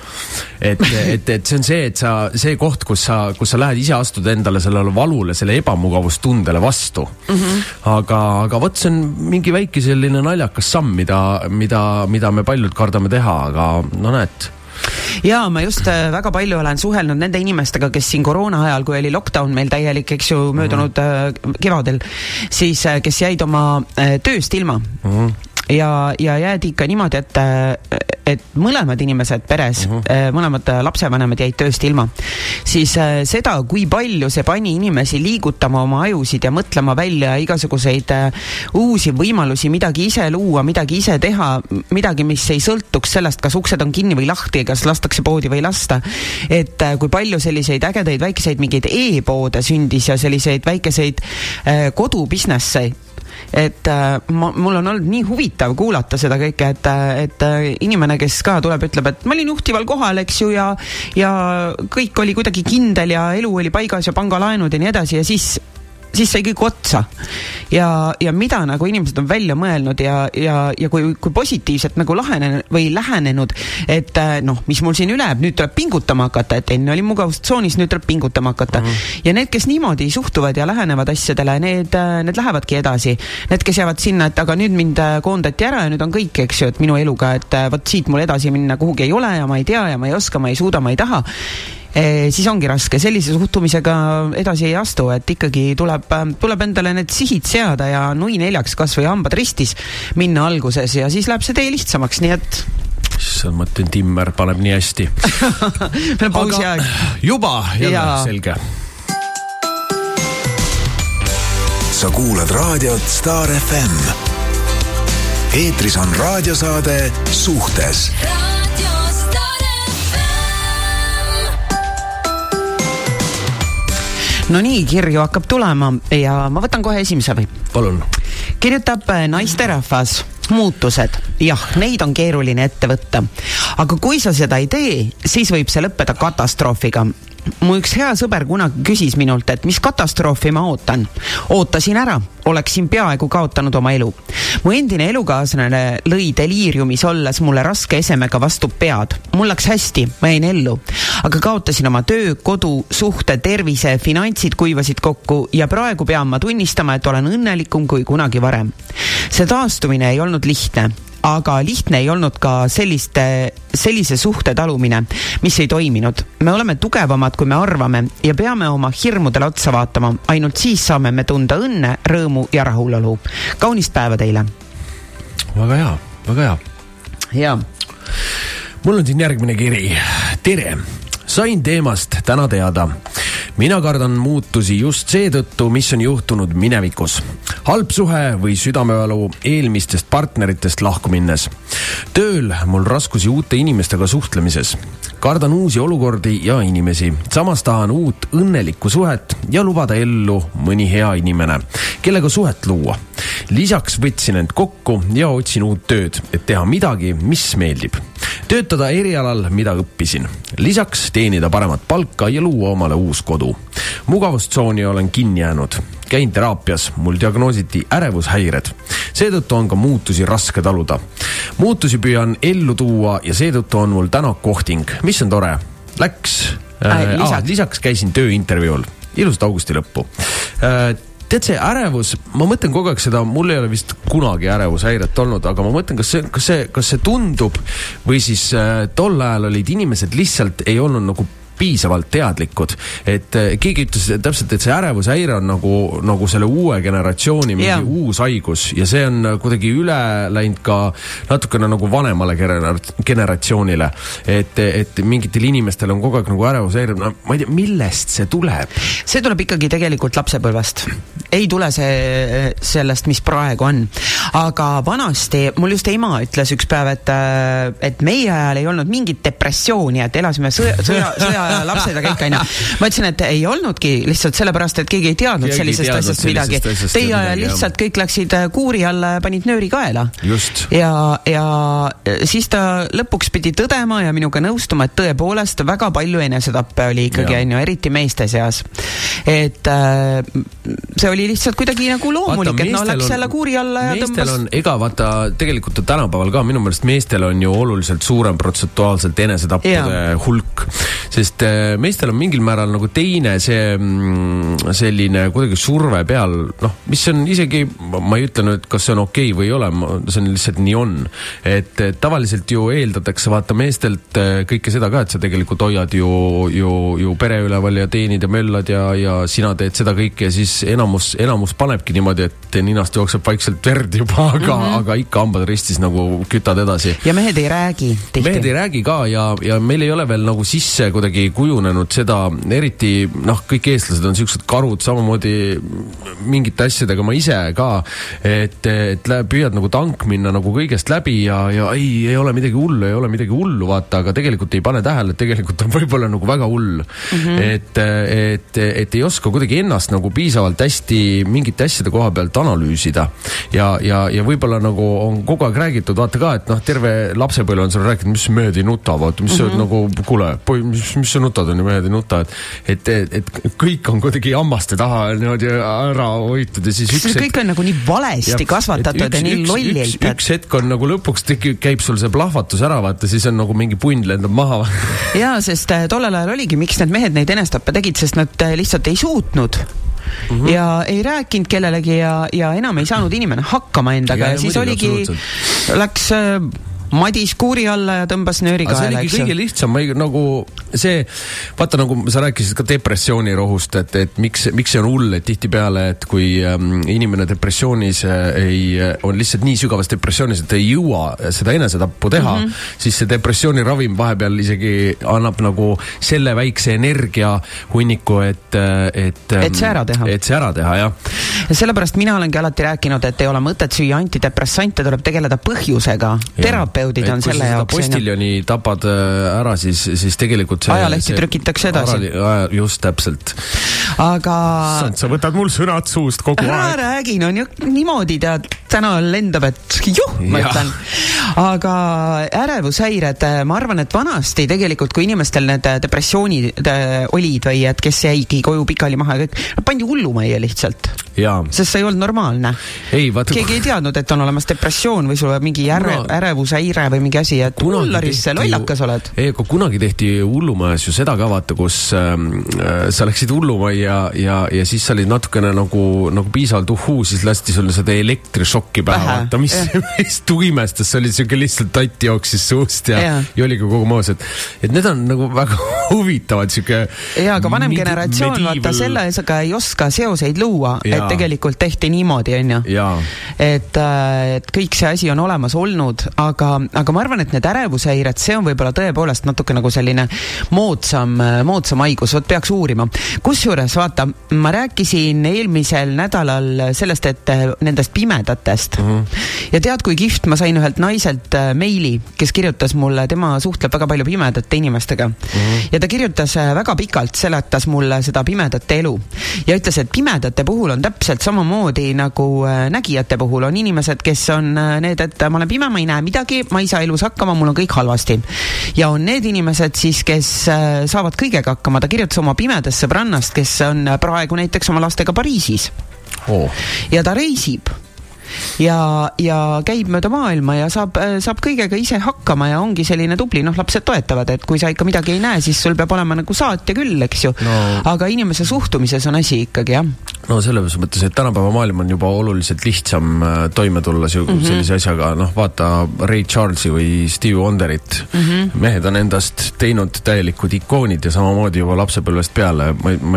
et see on see koht, kus sa lähed ise astud endale sellele valule, selle ebamugavustundele vastu. Aga võt, see on mingi väike selline naljakas samm, mida me paljud kardame teha, aga no näed. Ja ma just väga palju olen suhelnud nende inimestega, kes siin koroona ajal, kui oli lockdown meil täielik, eks ju, möödunud kevadel, siis kes jäid oma tööst ilma. Ja jäädi ikka niimoodi, et mõlemad inimesed peres, mõlemad lapsevanemad jäid tööst ilma. Siis seda, kui palju see pani inimesi liigutama oma ajusid ja mõtlema välja igasuguseid uusi võimalusi, midagi ise luua, midagi ise teha, midagi, mis ei sõltuks sellest, kas uksed on kinni või lahti, kas lastakse poodi või lasta. Et kui palju selliseid ägedaid väikeseid mingeid e-poode sündis ja selliseid väikeseid kodubusinesse, et mul on olnud nii huvitav kuulata seda kõike, et inimene, kes ka tuleb, ütleb, et ma olin juhtival kohal, eks ju, ja kõik oli kuidagi kindel ja elu oli paigas ja pangalaenud ja nii edasi ja siis sai kõik otsa. Ja mida nagu inimesed on välja mõelnud ja kui positiivselt nagu lähenenud, et mis mul siin üle, nüüd tuleb pingutama hakata, et enne oli mugavustsoonis, nüüd tuleb pingutama hakata. Ja need, kes niimoodi suhtuvad ja lähenevad asjadele, need lähevadki edasi. Need, kes jäävad sinna, et aga nüüd mind koondati ära ja nüüd on kõik, eks ju, et minu eluga, et võt siit mul edasi minna kuhugi ei ole ja ma ei tea ja ma ei oska, ma ei suuda, ma ei taha. Siis ongi raske, sellise suhtumisega edasi ei astu, et ikkagi tuleb endale need sihid seada ja nui neljaks kas või hambad ristis minna alguses ja siis läheb see tee lihtsamaks, nii et ma mõtlen, Timmer paneb nii hästi. Meil pausi aeg. Juba, jälle, selge. Sa kuulad raadiot Star FM. Eetris on raadiosaade Suhtes. No nii, kirju hakkab tulema ja ma võtan kohe esimese või? Palun. Kirjutab naisterahvas muutused. Jah, neid on keeruline ette võtta. Aga kui sa seda ei tee, siis võib see lõppeda katastroofiga. Mu üks hea sõber kunagi küsis minult, et mis katastroofi ma ootan. Ootasin ära, oleksin peaaegu kaotanud oma elu. Mu endine elukaaslane lõi deliiriumis olles mulle raske esemega vastu pead. Mul läks hästi, ma jäin ellu. Aga kaotasin oma töö, kodu, suhte, tervise, finantsid kuivasid kokku ja praegu pean ma tunnistama, et olen õnnelikum kui kunagi varem. See taastumine ei olnud lihtne. Aga lihtne ei olnud ka sellise suhte talumine, mis ei toiminud. Me oleme tugevamad, kui me arvame ja peame oma hirmudele otsa vaatama. Ainult siis saame me tunda õnne, rõõmu ja rahulolu. Kaunist päeva teile. Väga hea, väga hea. Ja. Mul on siin järgmine kiri. Tere! Sain teemast täna teada. Mina kardan muutusi just seetõttu, mis on juhtunud minevikus. Halb suhe või südamevalu eelmistest partneritest lahku minnes. Tööl mul raskusi uute inimestega suhtlemises. Kardan uusi olukordi ja inimesi. Samas tahan uut õnnelikku suhet ja lubada ellu mõni hea inimene, kellega suhet luua. Lisaks võtsin end kokku ja otsin uut tööd, et teha midagi, mis meeldib. Töötada erialal, mida õppisin. Lisaks teenida paremat palka ja luua omale uus kodu. Mugavustsooni olen kinni jäänud. Käin teraapias, mul diagnoositi ärevushäired. Seetõttu on ka muutusi raske taluda. Muutusi püüan ellu tuua ja seetõttu on mul täna kohting, mis on tore. Lisaks käisin tööintervjuul. Ilusat augusti lõppu. Tead see ärevus, ma mõtlen kogu aeg seda, mul ei ole vist kunagi ärevushäiret olnud, aga ma mõtlen, kas see tundub või siis tol ajal olid inimesed lihtsalt ei olnud nagu piisavalt teadlikud, et keegi ütles täpselt, et see ärevushäire on nagu selle uue generatsiooni mingi uus haigus ja see on kuidagi üle läinud ka natukene nagu vanemale generatsioonile, et mingitel inimestel on kogu aeg nagu ärevushäire, no, ma ei tea, millest see tuleb? See tuleb ikkagi tegelikult lapsepõlvest. Ei tule see sellest, mis praegu on. Aga vanasti, mul just ema ütles üks päev, et meie ajal ei olnud mingit depressiooni, et elasime sõja lapsed ja kõik aina. Ma ütlesin, et ei olnudki lihtsalt sellepärast, et keegi ei teadnud sellisest asjast midagi. Teie lihtsalt kõik läksid kuuri alla ja panid nööri kaela. Just. Ja siis ta lõpuks pidi tõdema ja minuga nõustuma, et tõepoolest väga palju enesetappe oli ikkagi, eriti meeste seas. Et see oli lihtsalt kuidagi nagu loomulik, et läks selle kuuri alla ja meestel on, ega vaata, tegelikult tänapäeval ka minu meelest meestel on ju oluliselt suurem protsentuaalselt enesetappude hulk, sest meestel on mingil määral nagu teine see selline kuidagi surve peal, noh, mis on isegi, ma ei ütle nüüd, kas see on okei või ei ole, see on lihtsalt nii on, et tavaliselt ju eeldatakse vaata meestelt kõike seda ka, et sa tegelikult hoiad ju pere üleval ja teenid ja möllad ja sina teed seda kõike ja siis enamus panebki niimoodi, et ninast jookseb vaikselt verd juba, aga ikka hambad ristis nagu kütad edasi. Ja mehed ei räägi tihti. Mehed ei räägi ka ja meil ei ole veel nagu sisse kuidagi kujunenud seda, eriti kõik eestlased on siuksed karud, samamoodi mingite asjadega ma ise ka, et püüad nagu tank minna nagu kõigest läbi ja ei ole midagi hullu, vaata, aga tegelikult ei pane tähele, et tegelikult on võib-olla nagu väga hull. Et ei oska kuidagi ennast nagu piisavalt hästi mingite asjade koha pealt analüüsida ja võib-olla nagu on kogu aeg räägitud, vaata ka, et terve lapsepõlve on sul rääkinud, mis mehed ei nuta, vaata, mis nagu, kuule, mis sa nutad on ja mehed ei nuta, et kõik on kuidagi hammaste taha niimoodi ära hoitud ja siis kõik on nagu nii valesti kasvatatud ja nii lollilt. Üks hetk on nagu lõpuks käib sul see plahvatus ära, vaata, siis on nagu mingi punn lendab maha. Jaa, sest tollel ajal oligi, miks need mehed neid enestappe tegid, sest nad lihtsalt ei suutnud. Ja ei rääkinud kellelegi ja enam ei saanud inimene hakkama endaga ja siis oligi, läks Madis kuuri alla ja tõmbas nööri kaela. See oligi kõige lihtsam, nagu see, vaata nagu sa rääkisid ka depressioonirohust, et miks see on hull, et tihti peale, et kui inimene depressioonis on lihtsalt nii sügavas depressioonis, et ei jõua seda enesetappu teha, siis see depressiooniravim vahepeal isegi annab nagu selle väikse energia hunniku, et see ära teha. Et see ära teha, jah. Ja sellepärast mina olengi alati rääkinud, et ei ole mõtet süüa antidepressante, tuleb tegeleda põhjusega. Terapeudid on selle jaoks. Kui sa postiljoni tapad ära, siis tegelikult ajalehti trükitakse edasi. Just täpselt. Aga sa võtad mul sõnad suust kogu aeg. Räägin, on ju niimoodi, tead, täna lendab, et ma ütlen. Aga ärevushäired, ma arvan, et vanasti tegelikult, kui inimestel need depressioonid olid või et kes jäigi koju pikali maha ja kõik, pandi hullumajja lihtsalt. Sest see ei olnud normaalne. Keegi ei teadnud, et on olemas depressioon või sul mingi ärevushäire või mingi asi, et hullarisse lollakas oled. Kui kunagi tehti hullumajas ju seda ka vaata, kus sa läksid hullumajja ja siis sa olid natukene nagu piisavalt siis lasti sulle seda elektrišokki pähe, vaata, mis tuimestas, see oli siuke lihtsalt tatti jooksis suust ja oli ka kogu moos, et need on nagu väga huvitavad siuke. Ja, aga vanem generatsioon vaata sellega ei oska seoseid luua, et tegelikult tehti niimoodi, on ju. Et kõik see asi on olemas olnud, aga ma arvan, et need ärevushäired, see on võib-olla tõepoolest natuke nagu selline moodsam haigus, võt peaks uurima. Kusjuures, vaata, ma rääkisin eelmisel nädalal sellest, et nendest pimedatest. Ja tead, kui kihvt, ma sain ühelt naiselt meili, kes kirjutas mulle, tema suhtleb väga palju pimedate inimestega. Ja ta kirjutas väga pikalt, seletas mulle seda pimedate elu. Ja ütles, et pimedate puhul on täpselt samamoodi nagu nägijate puhul on inimesed, kes on need, et ma olen pime, ma ei näe midagi, ma ei saa elus hakkama, mul on kõik halvasti. Ja on need inimesed siis, kes saavad kõigega hakkama. Ta kirjutas oma pimedast sõbrannast, kes on praegu näiteks oma lastega Pariisis. Ja ta reisib. Ja käib mööda maailma ja saab kõigega ise hakkama ja ongi selline tubli, lapsed toetavad, et kui sa ikka midagi ei näe, siis sul peab olema nagu saatja küll, eks ju. Aga inimese suhtumises on asi ikkagi, jah. No selles mõttes, et tänapäeva maailm on juba oluliselt lihtsam toime tulla sellise asjaga, vaata Ray Charlesi või Stevie Wonderit. Mehed on endast teinud täielikud ikoonid ja samamoodi juba lapsepõlvest peale, ma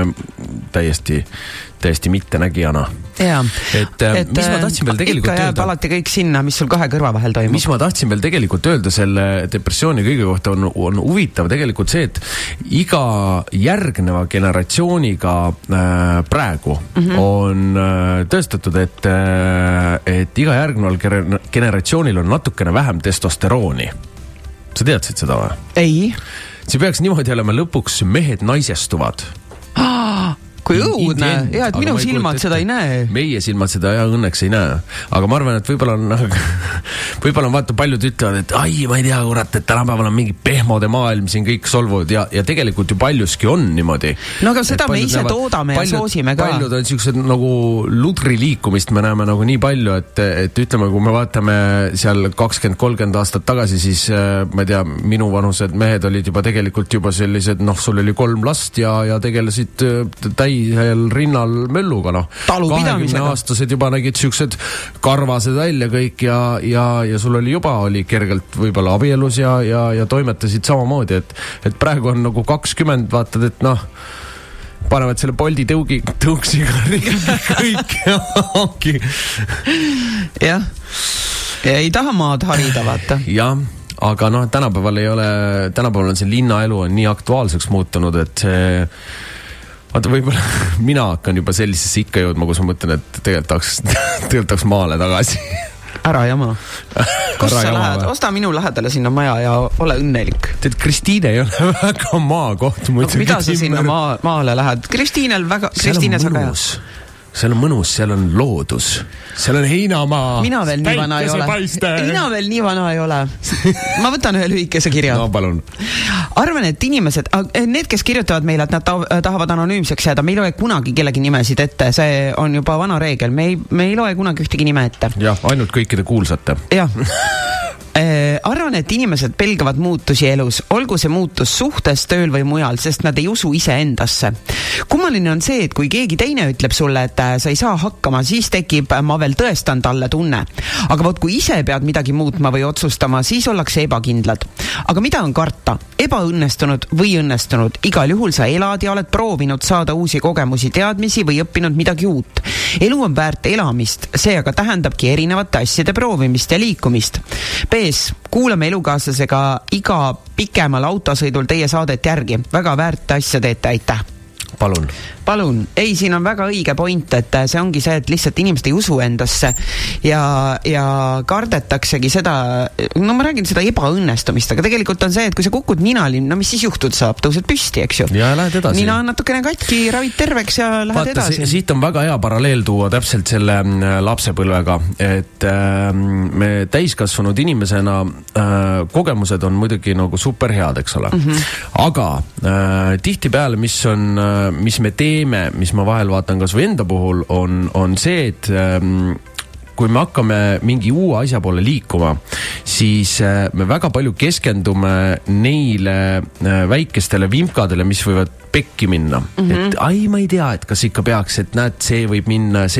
täiesti mittenägijana. Et mis ma tahtsin veel tegelikult öelda? Ikka jääb alati kõik sinna, mis sul kahe kõrva vahel toimub. Mis ma tahtsin veel tegelikult öelda selle depressiooni kõige kohta on huvitav tegelikult see, et iga järgneva generatsiooniga praegu on tõestatud, et iga järgneval generatsioonil on natukene vähem testosterooni. Sa teadsid seda või? Ei. see peaks niimoodi olema, lõpuks mehed naisestuvad. Kui õudne, ja et minu silmad seda ei näe. Meie silmad seda õnneks ei näe. Aga ma arvan, et võib-olla on vaata paljud ütlevad, et ai, ma ei tea, kurat, et tänapäeval on mingi pehmode maailm, siin kõik solvud ja tegelikult ju paljuski on niimoodi. No aga seda me ise toodame ja soosime ka. Paljud on siuksed nagu ludri liikumist me näeme nagu nii palju, et ütleme, kui me vaatame seal 20-30 aastat tagasi, siis ma ei tea, minu vanused mehed olid juba tegelikult juba sellised, sul oli 3 last ja tegelesid rinnal mölluga, 20-aastased juba nägid siuksed karvased välja kõik ja sul oli kergelt võib-olla abielus ja toimetasid samamoodi, et praegu on nagu 20, vaatad, et panevad selle Bolti tõuksiga kõik ja ongi. Jah, ei taha maad harida, vaata. Jah, aga tänapäeval on see linnaelu on nii aktuaalseks muutunud, et see vaata, võib-olla mina hakkan juba sellisesse ikka jõudma, kus ma mõtlen, et tegelikult tahaks maale tagasi. Ära jama. Kus sa lähed? Osta minu lähedale sinna maja ja ole õnnelik. Tead, Kristiine ei ole väga maakoht. Mida sa sinna maale lähed? Kristiinel väga... Kristiine sa ka. Seal on mõnus, seal on loodus. Seal on heinamaa. Mina veel nii vana ei ole. Ma võtan ühe lühikese kirja. No, palun. Arvan, et inimesed, need, kes kirjutavad meile, et nad tahavad anonüümseks jääda, me ei loe kunagi kellegi nimesid ette. See on juba vana reegel. Me ei loe kunagi ühtegi nime ette. Jah, ainult kõikide kuulsate. Jah. Arvan, et inimesed pelgavad muutusi elus, olgu see muutus suhtes, tööl või mujal, sest nad ei usu ise endasse. Kummaline on see, et kui keegi teine ütleb sulle, et sa ei saa hakkama, siis tekib ma veel tõestan talle tunne. Aga kui ise pead midagi muutma või otsustama, siis ollakse ebakindlad. Aga mida on karta? Ebaõnnestunud või õnnestunud? Igal juhul sa elad ja oled proovinud saada uusi kogemusi, teadmisi või õppinud midagi uut. Elu on väärt elamist, see aga tähendabki erinevate asjade proovimist ja liikumist. Kuulame elukaaslasega iga pikemal autosõidul teie saadet järgi. Väga väärt asja teete, aitäh. Palun. Ei, siin on väga õige point, et see ongi see, et lihtsalt inimesed ei usu endasse ja kardetaksegi seda, ma räägin seda ebaõnnestumist, aga tegelikult on see, et kui sa kukud ninali, mis siis juhtud saab? Tõused püsti, eks ju? Ja lähed edasi. Nina on natukene katki, ravid terveks ja lähed edasi. Siit on väga hea paralleel tuua täpselt selle lapsepõlvega, et me täiskasvanud inimesena kogemused on muidugi nagu super head, eks ole. Aga tihtipeale, mis me teeme, mis ma vahel vaatan kas või enda puhul, on see, et kui me hakkame mingi uue asja poole liikuma, siis me väga palju keskendume neile väikestele vimkadele, mis võivad pekki minna. Et ma ei tea, et kas ikka peaks, et näed, see võib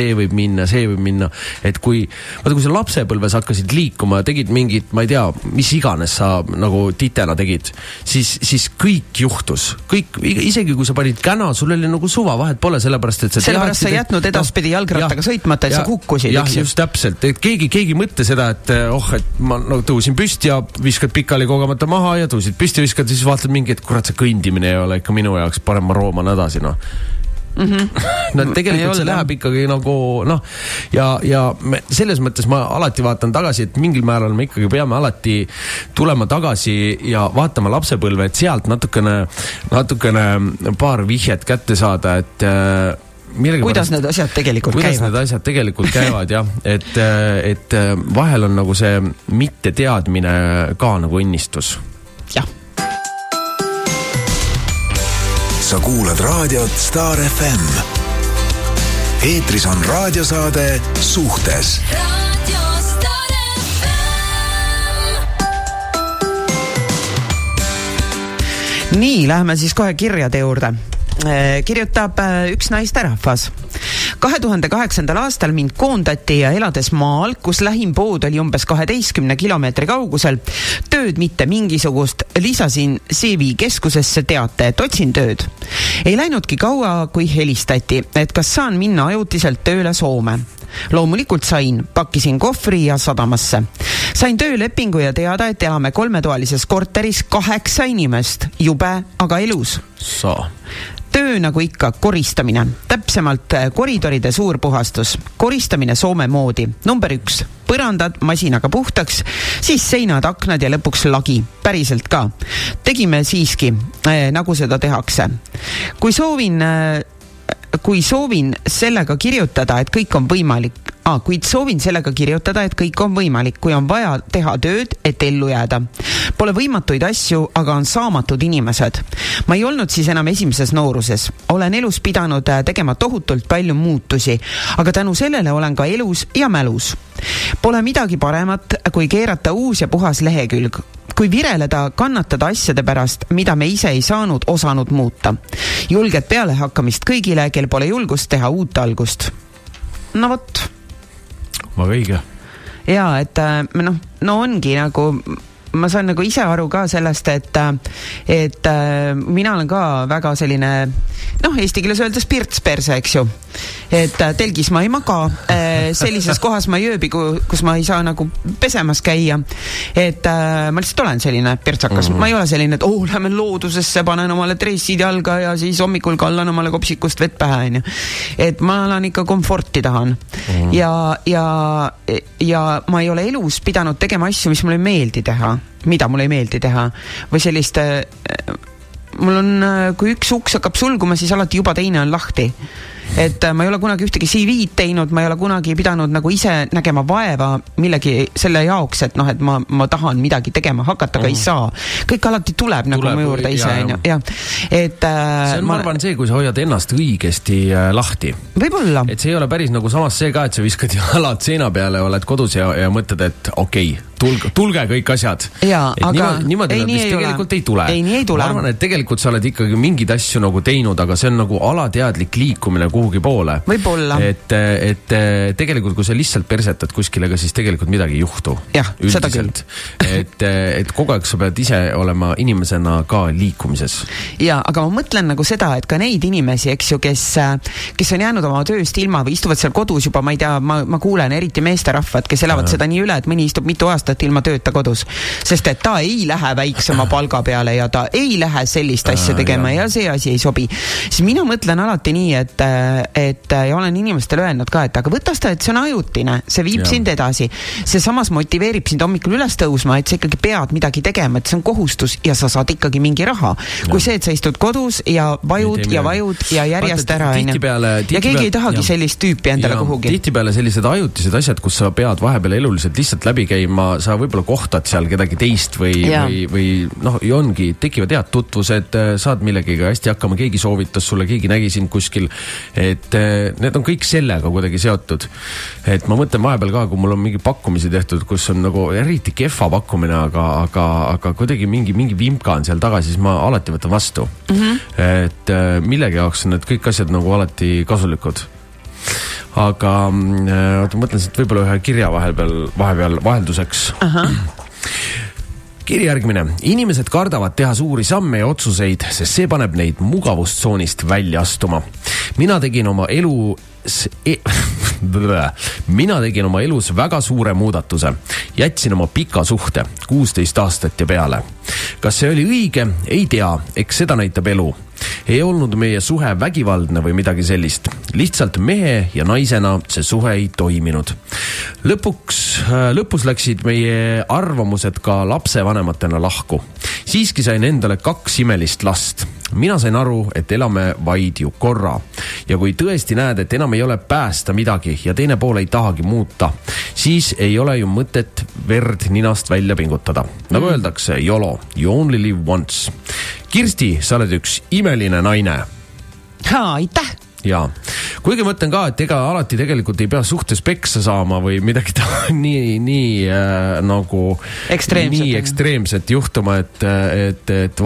minna. Et kui sa lapsepõlves hakkasid liikuma ja tegid mingit, ma ei tea, mis iganes sa nagu titena tegid, siis kõik juhtus. Kõik, isegi kui sa panid käna, sul oli nagu suva, vahet pole, sellepärast, et sa jätnud edaspidi jalgrattaga sõitmata, et sa kukkusid. Jah, just täpselt. Et keegi mõtte seda, et et ma tõusin püsti ja viskad pikali kogemata maha ja tõusid püsti, viskad, siis vaatad mingi, et kurat, see kõndimine ei ole ikka minu jaoks, parem ma rooman edasi, tegelikult see läheb ikkagi nagu ja selles mõttes ma alati vaatan tagasi, et mingil määral me ikkagi peame alati tulema tagasi ja vaatama lapsepõlve, et sealt natukene paar vihjet kätte saada, et kuidas need asjad tegelikult käivad, jah. Et vahel on nagu see mitteteadmine ka nagu õnnistus. Jah. Sa kuulad raadiot Star FM. Eetris on raadiosaade Suhtes. Radio Star FM. Nii, läheme siis kohe kirjade juurde. Kirjutab üks naisterahvas. 2008. aastal mind koondati ja elades maal, kus lähim pood oli umbes 12 kilomeetri kaugusel, tööd mitte mingisugust, lisasin CV keskusesse teate, et otsin tööd. Ei läinudki kaua, kui helistati, et kas saan minna ajutiselt tööle Soome. Loomulikult sain, pakkisin kohvri ja sadamasse. Sain töölepingu ja teada, et elame 3-toalises korteris 8 inimest, jube, aga elus. Töö nagu ikka, koristamine. Täpsemalt koridoride suurpuhastus. Koristamine Soome moodi. Number 1. põrandad masinaga puhtaks, siis seinad, aknad ja lõpuks lagi. Päriselt ka. Tegime siiski, nagu seda tehakse. Kui soovin sellega kirjutada, et kõik on võimalik, kui on vaja teha tööd, et ellu jääda. Pole võimatuid asju, aga on saamatud inimesed. Ma ei olnud siis enam esimeses nooruses. Olen elus pidanud tegema tohutult palju muutusi, aga tänu sellele olen ka elus ja mälus. Pole midagi paremat, kui keerata uus ja puhas lehekülg. Kui vireleda, kannatada asjade pärast, mida me ise ei osanud muuta. Julged pealehakkamist kõigile, kel pole julgust teha uut algust. No vot. Väga õige. Jaa, et no ongi nagu... Ma saan nagu ise aru ka sellest, et mina olen ka väga selline, eesti keeles öeldes pirtsperse, eks ju. Et telgis ma ei maga, sellises kohas ma ei ööbi, kus ma ei saa nagu pesemas käia. Et ma lihtsalt olen selline pirtsakas. Ma ei ole selline, et lähen loodusesse, panen omale dressid jalga ja siis hommikul kallan omale kopsikust vett pähe. Et ma olen ikka komforti tahan. Ja ma ei ole elus pidanud tegema asju, mis mulle ei meeldi teha. Mida mulle ei meeldi teha. Või sellist... Mul on, kui üks uks hakkab sulguma, siis alati juba teine on lahti. Et ma ei ole kunagi ühtegi CV-d teinud, ma ei ole kunagi pidanud nagu ise nägema vaeva millegi selle jaoks, et et ma tahan midagi tegema hakata, aga ei saa. Kõik alati tuleb nagu mu juurde ise. Et, see on, ma arvan, see, kui sa hoiad ennast õigesti lahti. Võib-olla. Et see ei ole päris nagu samas see ka, et sa viskad jalad seina peale, oled kodus ja mõtled, et okei, tulge kõik asjad. Jaa, aga niimoodi nad vist tegelikult ei tule. Ei, nii ei tule. Ma arvan, et tegelikult sa oled ikkagi mingeid asju nagu teinud, aga see on nagu alateadlik liikumine kuhugi poole. Võib-olla. Et tegelikult, kui sa lihtsalt persetad kuskile, siis tegelikult midagi ei juhtu. Jah, seda küll. Et kogu aeg sa pead ise olema inimesena ka liikumises. Ja, aga ma mõtlen nagu seda, et ka neid inimesi, eks ju, kes on jäänud oma tööst ilma või istuvad seal kodus juba, ma ei tea, ma kuulen eriti meesterahvad, kes elavad seda nii üle, et mõni istub mitu aastat ilma tööta kodus. Sest et ta ei lähe väiksema palga peale ja ta ei lähe sellist asja tegema ja see asi ei sobi. Siis mina mõtlen alati nii, et ja olen inimestele öelnud ka, et aga võta seda, et see on ajutine, see viib sind edasi. See samas motiveerib sind hommikul üles tõusma, et sa ikkagi pead midagi tegema, et see on kohustus ja sa saad ikkagi mingi raha. Kui see, et sa istud kodus ja vajud ja järjest ära. Ja keegi ei tahagi sellist tüüpi endale kuhugi. Tihtipeale sellised ajutised asjad, kus sa pead vahepeal eluliselt lihtsalt läbi käima, sa võib-olla kohtad seal kedagi teist või ongi, tekivad head tutvused, saad millegiga hästi hakkama, keegi soovitas sulle, keegi nägi sind kuskil, et need on kõik sellega kuidagi seotud. Et ma mõtlen vahepeal ka, kui mul on mingi pakkumisi tehtud, kus on nagu eriti kehva pakkumine, aga kuidagi mingi vimka on seal taga, siis ma alati võtan vastu. Et millegi jaoks on need kõik asjad nagu alati kasulikud. Aga mõtlen, et võib-olla ühe kirja vahepeal vahelduseks. Kiri järgmine. Inimesed kardavad teha suuri samme ja otsuseid, sest see paneb neid mugavustsoonist välja astuma. Mina tegin oma elus väga suure muudatuse. Jätsin oma pika suhte, 16 aastat ja peale. Kas see oli õige? Ei tea, eks seda näitab elu. Ei olnud meie suhe vägivaldne või midagi sellist. Lihtsalt mehe ja naisena see suhe ei toiminud. Lõpus läksid meie arvamused ka lapsevanematena lahku. Siiski sain endale 2 imelist last. Mina sain aru, et elame vaid ju korra. Ja kui tõesti näed, et enam ei ole päästa midagi ja teine pool ei tahagi muuta, siis ei ole ju mõtet verd ninast välja pingutada. Nagu öeldakse, YOLO, you only live once. Kirsti, sa oled üks imeline naine. Aitäh! Jaa. Kuigi mõtlen ka, et ega alati tegelikult ei pea suhtes peksa saama või midagi nii ekstreemset juhtuma, et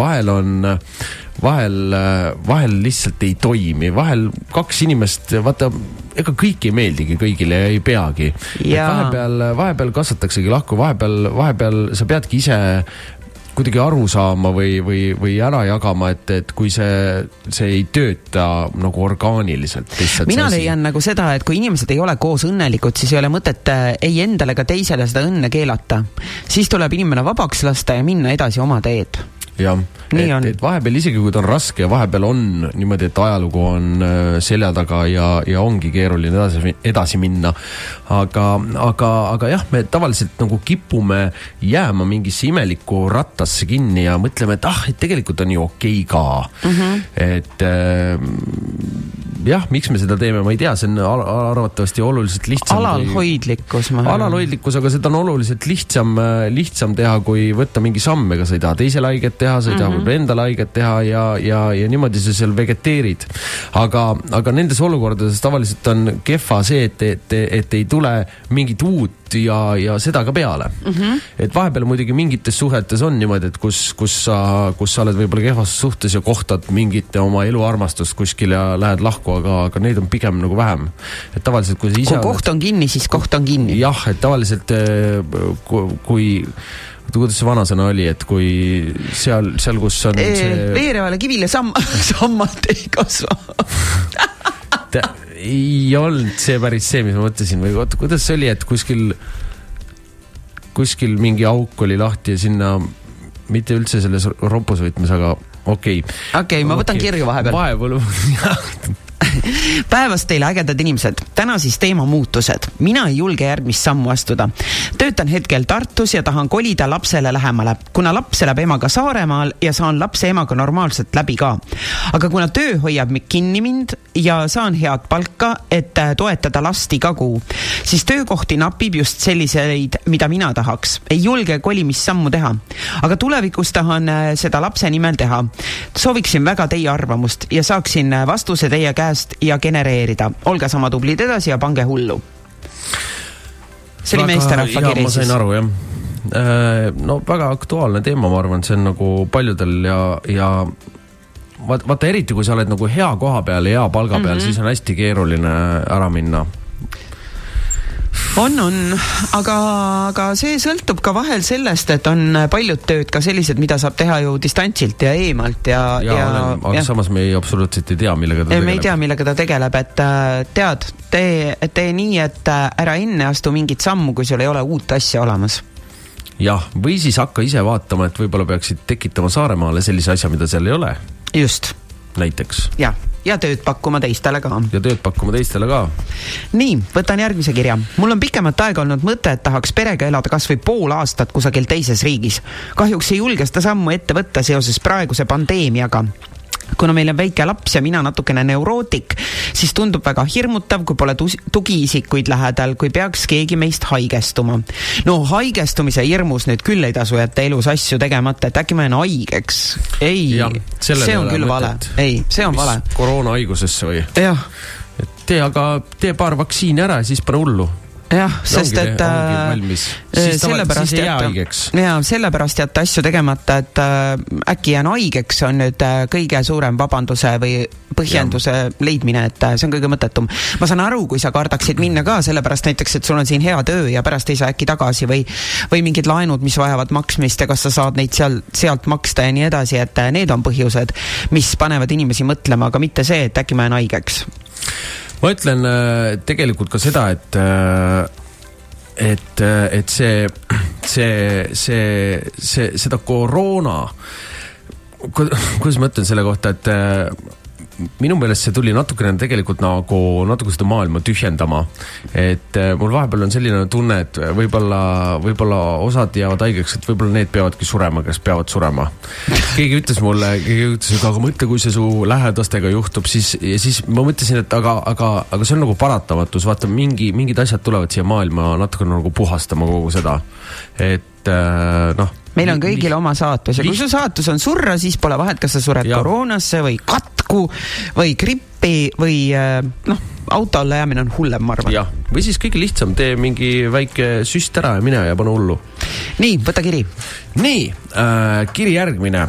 vahel lihtsalt ei toimi. Vahel 2 inimest, vaata, ega kõik ei meeldigi kõigile ja ei peagi. Vahepeal kasvataksegi lahku, vahepeal sa peadki ise kuidagi aru saama või ära jagama, et kui see ei tööta nagu orgaaniliselt. Mina leian nagu seda, et kui inimesed ei ole koos õnnelikud, siis ei ole mõtet ei endale ka teisele seda õnne keelata. Siis tuleb inimene vabaks lasta ja minna edasi oma teed. jah, et vahepeal isegi kui ta on raske ja vahepeal on niimoodi, et ajalugu on selja taga ja ongi keeruline edasi minna, aga jah, me tavaliselt nagu kipume jääma mingisse imelikku rattasse kinni ja mõtleme, et tegelikult on ju okei ka. Et jah, miks me seda teeme, ma ei tea, see on arvatavasti oluliselt lihtsam. Alalhoidlikkus, aga seda on oluliselt lihtsam teha, kui võtta mingi samm, ega sa ei taha teisele haiget teha, sa ei taha võib-olla endale haiget teha ja niimoodi sa seal vegeteerid. Aga nendes olukordades tavaliselt on kehva see, et ei tule mingit uut ja seda ka peale. Et vahepeal muidugi mingites suhetes on niimoodi, et kus sa oled võib-olla kehvas suhtes ja kohtad mingit oma eluarmastust kuskil ja lähed lahku, aga neid on pigem nagu vähem. Et tavaliselt, kui koht on kinni, siis koht on kinni. Jah, et tavaliselt kuidas see vanasõna oli, et kui seal kus on veerevale kivile sammalt ei kasva. Ei olnud see päris see, mis ma mõtlesin või kuidas see oli, et kuskil mingi auk oli lahti ja sinna mitte üldse selles ropusvõtmes, aga okei, ma võtan kirju vahepeal. Päevast teile ägedad inimesed. Täna siis teema muutused. Mina ei julge järgmist sammu astuda. Töötan hetkel Tartus ja tahan kolida lapsele lähemale, kuna laps elab emaga Saaremaal ja saan lapse emaga normaalselt läbi ka. Aga kuna töö hoiab kinni mind ja saan head palka, et toetada last iga kuu, siis töökohti napib just selliseid, mida mina tahaks. Ei julge kolimissammu teha. Aga tulevikus tahan seda lapse nimel teha. Sooviksin väga teie arvamust ja saaksin vastuse teie käest ja genereerida. Olge sama tublid edasi ja pange hullu. See oli meesterahva kiri. Ma sain aru, jah. No väga aktuaalne teema, ma arvan, see on nagu paljudel ja vaata eriti, kui sa oled nagu hea koha peal ja hea palga peal, siis on hästi keeruline ära minna. On, aga see sõltub ka vahel sellest, et on paljud tööd ka sellised, mida saab teha ju distantsilt ja eemalt aga samas me absoluutselt ei tea, millega ta tegeleb. Me ei tea, millega ta tegeleb, et tee nii, et ära enne astu mingit sammu, kui sul ei ole uut asja olemas. Jah, või siis hakka ise vaatama, et võib-olla peaksid tekitama Saaremaale sellise asja, mida seal ei ole. Just. Näiteks. Ja tööd pakkuma teistele ka. Nii, võtan järgmise kirja. Mul on pikemat aega olnud mõte, et tahaks perega elada kas või pool aastat kusagil teises riigis. Kahjuks ei julge seda sammu ette võtta seoses praeguse pandeemiaga. Kuna meil on väike laps ja mina natukene neurootik, siis tundub väga hirmutav, kui pole tugiisikuid lähedal, kui peaks keegi meist haigestuma. No haigestumise hirmus nüüd küll ei tasu jätta elus asju tegemata, et äkki ma jään haigeks. Ei, see on küll vale. Ei, see on vale. Koroona haigusesse või? Jah. Tee paar vaktsiini ära ja siis pane hullu. Jah, sest et sellepärast jätta asju tegemata, et äkki jään haigeks on nüüd kõige suurem vabanduse või põhjenduse leidmine, et see on kõige mõttetum. Ma saan aru, kui sa kardaksid minna ka, sellepärast näiteks, et sul on siin hea töö ja pärast ei saa äkki tagasi või mingid laenud, mis vajavad maksmist ja kas sa saad neid sealt maksta ja nii edasi, et need on põhjused, mis panevad inimesi mõtlema, aga mitte see, et äkki ma jään haigeks. Ma ütlen tegelikult ka seda, et seda koroona, kuidas ma ütlen selle kohta, et minu meelest see tuli natukene tegelikult natuke seda maailma tühjendama, et mul vahepeal on selline tunne, et võib-olla osad jäävad haigeks, et võib-olla need peavadki surema, kes peavad surema. Keegi ütles, et aga mõtle, kui see su lähedastega juhtub, siis ma mõtlesin, et aga see on nagu paratamatus, vaata, mingid asjad tulevad siia maailma natuke nagu puhastama kogu seda, et meil on kõigil oma saatus ja kui su saatus on surra, siis pole vahet, kas sa sured koroonasse või katku või grippi või auto alla jäämine on hullem, ma arvan. Jah, või siis kõige lihtsam, tee mingi väike süst ära ja mine ja pane hullu. Nii, võta kiri. Nii, kiri järgmine.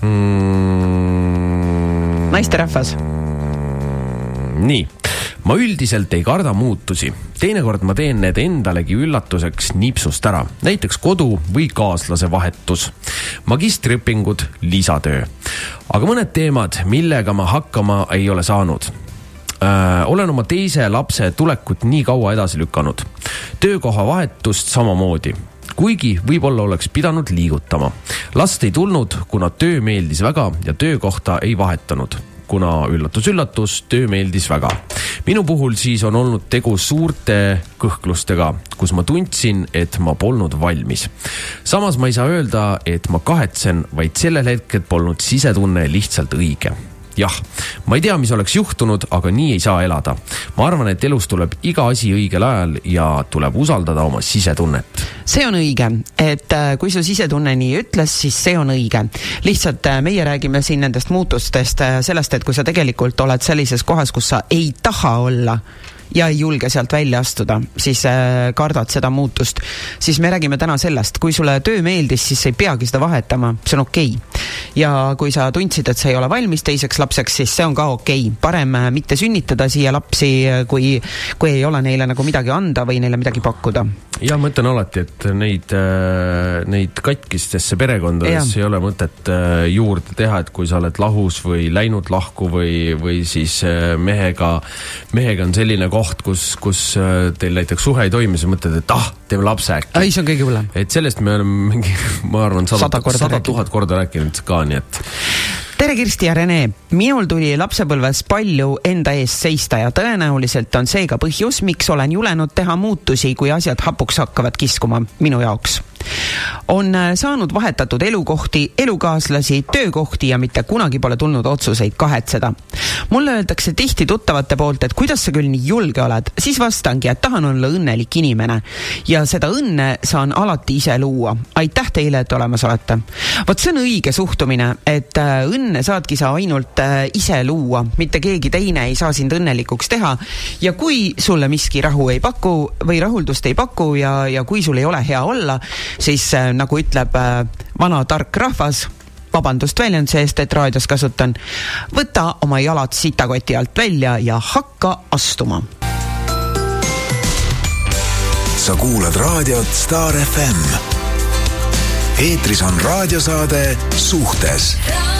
Naisterahvas. Nii. Ma üldiselt ei karda muutusi. Teinekord ma teen need endalegi üllatuseks nipsust ära. Näiteks kodu või kaaslase vahetus. Magistriõpingud, lisatöö. Aga mõned teemad, millega ma hakkama ei ole saanud. Olen oma teise lapse tulekut nii kaua edasi lükanud. Töökoha vahetust samamoodi. kuigi võib-olla oleks pidanud liigutama. Last ei tulnud, kuna töö meeldis väga ja töökohta ei vahetanud. Kuna üllatus, töö meeldis väga. Minu puhul siis on olnud tegu suurte kõhklustega, kus ma tundsin, et ma polnud valmis. Samas ma ei saa öelda, et ma kahetsen, vaid sellel hetkel polnud sisetunne lihtsalt õige. Jah, ma ei tea, mis oleks juhtunud, aga nii ei saa elada. Ma arvan, et elus tuleb iga asi õigel ajal ja tuleb usaldada oma sisetunnet. See on õige, et kui su sisetunne nii ütles, siis see on õige. Lihtsalt meie räägime siin nendest muutustest, sellest, et kui sa tegelikult oled sellises kohas, kus sa ei taha olla ja ei julge sealt välja astuda, siis kardad seda muutust. Siis me räägime täna sellest, kui sulle töö meeldis, siis ei peagi seda vahetama, see on okei. Ja kui sa tundsid, et sa ei ole valmis teiseks lapseks, siis see on ka okei. Parem mitte sünnitada siia lapsi, kui ei ole neile nagu midagi anda või neile midagi pakkuda. Ja mõtlen alati, et neid katkistesse perekondades ei ole mõtet juurde teha, et kui sa oled lahus või läinud lahku või siis mehega on selline koht, kus teil näiteks suhe ei toimi, sa mõtled, et teeme lapse äkki. Ei, see on kõige hullem. Et sellest me oleme mingi, ma arvan, 100 000 korda rääkinud ka, nii et... Tere Kirsti ja Rene, minul tuli lapsepõlves palju enda eest seista ja tõenäoliselt on see ka põhjus, miks olen julenud teha muutusi, kui asjad hapuks hakkavad kiskuma minu jaoks. On saanud vahetatud elukohti, elukaaslasi, töökohti ja mitte kunagi pole tulnud otsuseid kahetseda. Mulle öeldakse tihti tuttavate poolt, et kuidas sa küll nii julge oled, siis vastangi, et tahan olla õnnelik inimene ja seda õnne saan alati ise luua. Aitäh teile, et olemas olete. Vot see on õige suhtumine, et õnne saadki sa ainult ise luua, mitte keegi teine ei saa sind õnnelikuks teha ja kui sulle miski rahu ei paku või rahuldust ei paku ja kui sul ei ole hea olla, siis nagu ütleb vana tark rahvas, vabandust väljenduse eest, et raadios kasutan, võta oma jalad sitakoti alt välja ja hakka astuma. Sa kuulad raadiot Star FM. Eetris on raadiosaade Suhtes.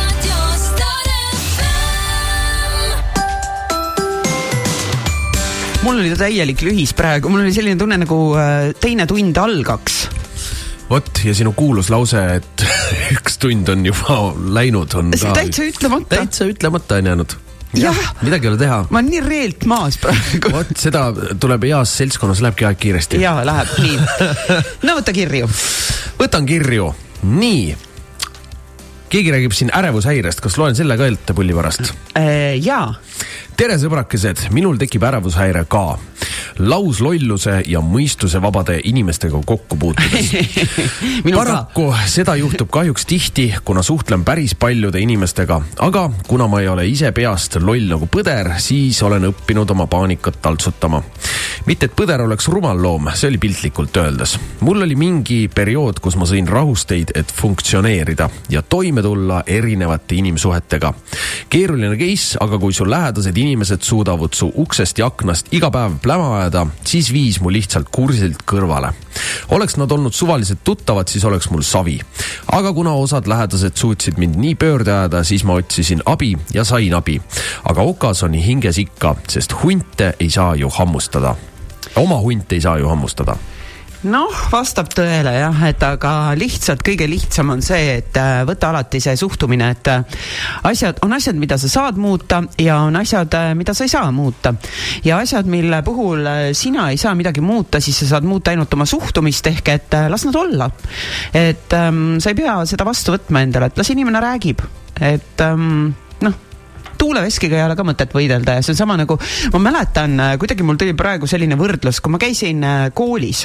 Mul oli täielik lühis praegu, mul oli selline tunne nagu teine tund algaks. Vot, ja sinu kuulus lause, et üks tund on juba läinud, on see ka... Täitsa ütlemata on jäänud. Jah, midagi ei ole teha. Ma olen nii reelt maas praegu. Vot, seda tuleb heas seltskonnas, lähebki aeg kiiresti. Jaa, läheb, nii. No võta kirju. Võtan kirju. Nii. Keegi räägib siin ärevushäirest, kas loen selle ka ette pulli pärast? Jaa. Tere sõbrakesed, minul tekib ärevushäire ka. Lauslolluse ja mõistuse vabade inimestega kokku puutudes. Paraku seda juhtub kahjuks tihti, kuna suhtlen päris paljude inimestega, aga kuna ma ei ole ise peast loll nagu põder, siis olen õppinud oma paanikat taltsutama. Mitte, et põder oleks rumal loom, see oli piltlikult öeldes. Mul oli mingi periood, kus ma sõin rahusteid, et funktsioneerida ja toime tulla erinevate inimsuhetega. Keeruline case, aga kui sul lähedased inimesed suudavad su uksest ja aknast iga päev pläma ajada, siis viis mu lihtsalt kursilt kõrvale. Oleks nad olnud suvalised tuttavad, siis oleks mul savi. Aga kuna osad lähedased suutsid mind nii pöörde ajada, siis ma otsisin abi ja sain abi. Aga okas on hinges ikka, sest hunte ei saa ju hammustada. Oma hunt ei saa ju hammustada. Noh, vastab tõele jah, et aga lihtsalt kõige lihtsam on see, et võta alati see suhtumine, et on asjad, mida sa saad muuta ja on asjad, mida sa ei saa muuta. Ja asjad, mille puhul sina ei saa midagi muuta, siis sa saad muuta ainult oma suhtumist ehk, et las nad olla. Et sa ei pea seda vastu võtma endale, et las inimene räägib. Et tuuleveskiga ei ole ka mõtet võidelda ja see on sama nagu, ma mäletan, kuidagi mul tuli praegu selline võrdlus, kui ma käisin koolis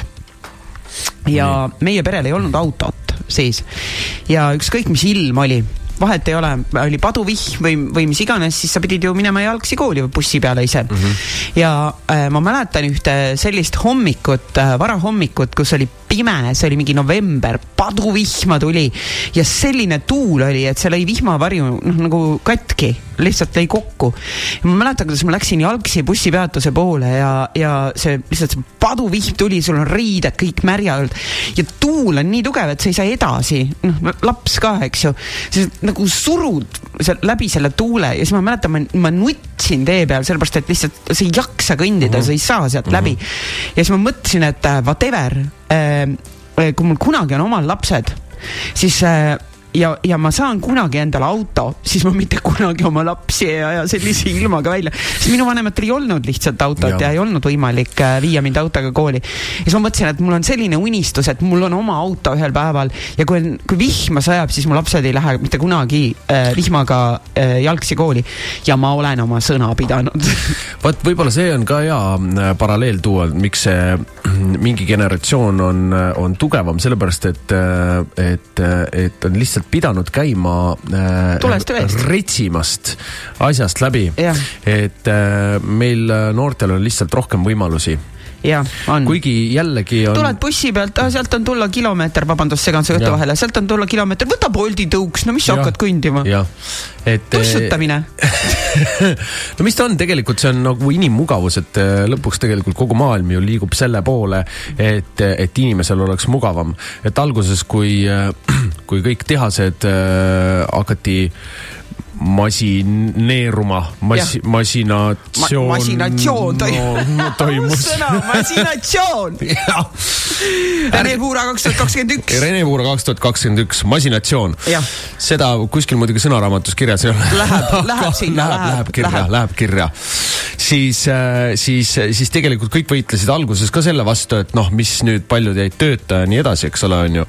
ja meie perel ei olnud autot siis ja ükskõik mis ilm oli, vahet ei ole, oli paduvihm või mis iganes, siis sa pidid ju minema jalgsi kooli või bussi peale ise. Ja ma mäletan ühte sellist hommikut, varahommikut, kus oli pime, see oli mingi november, paduvihma tuli ja selline tuul oli, et see lõi vihmavarju nagu katki, lihtsalt lõi kokku. Ja ma mäletan, kuidas ma läksin jalgsi bussipeatuse poole ja see lihtsalt see paduvihm tuli, sul on riided kõik märjad ja tuul on nii tugev, et sa ei saa edasi, laps ka, eks ju, nagu surud läbi selle tuule ja siis ma mäletan, ma nutsin tee peal, sellepärast, et lihtsalt sa ei jaksa kõndida, sa ei saa sealt läbi. Ja siis ma mõtlesin, et whatever, kui mul kunagi on omal lapsed, siis ja ma saan kunagi endale auto, siis ma mitte kunagi oma lapsi ja sellise ilmaga välja. Siis minu vanematel ei olnud lihtsalt autot ja ei olnud võimalik viia mind autoga kooli. Ja siis ma mõtlesin, et mul on selline unistus, et mul on oma auto ühel päeval ja kui vihma sajab, siis mu lapsed ei lähe mitte kunagi vihmaga jalgsi kooli. Ja ma olen oma sõna pidanud. Vaat võib-olla see on ka hea paralleel tuua, miks see mingi generatsioon on tugevam, sellepärast, et on lihtsalt pidanud käima retsimast asjast läbi, et meil noortel on lihtsalt rohkem võimalusi. Ja, on. Kuigi jällegi on... Tuled bussi pealt, sealt on tulla kilomeeter, vabandust, segan see õhtu vahele, sealt on tulla kilomeeter, võta Bolti tõuks, no mis sa hakkad kõndima? Tussutamine. No mis ta on tegelikult, see on nagu inimmugavus, et lõpuks tegelikult kogu maailm ju liigub selle poole, et inimesel oleks mugavam. Et alguses, kui kõik tehased hakati masineeruma, masinatsioon toimus. Sõna, masinatsioon. Rene Puura 2021. Rene Puura 2021, masinatsioon. Seda kuskil muidugi sõnaraamatus kirjas ei ole. Läheb sinna, läheb kirja. Siis tegelikult kõik võitlesid alguses ka selle vastu, et mis nüüd paljud jäid tööta ja nii edasi, eks ole, on ju.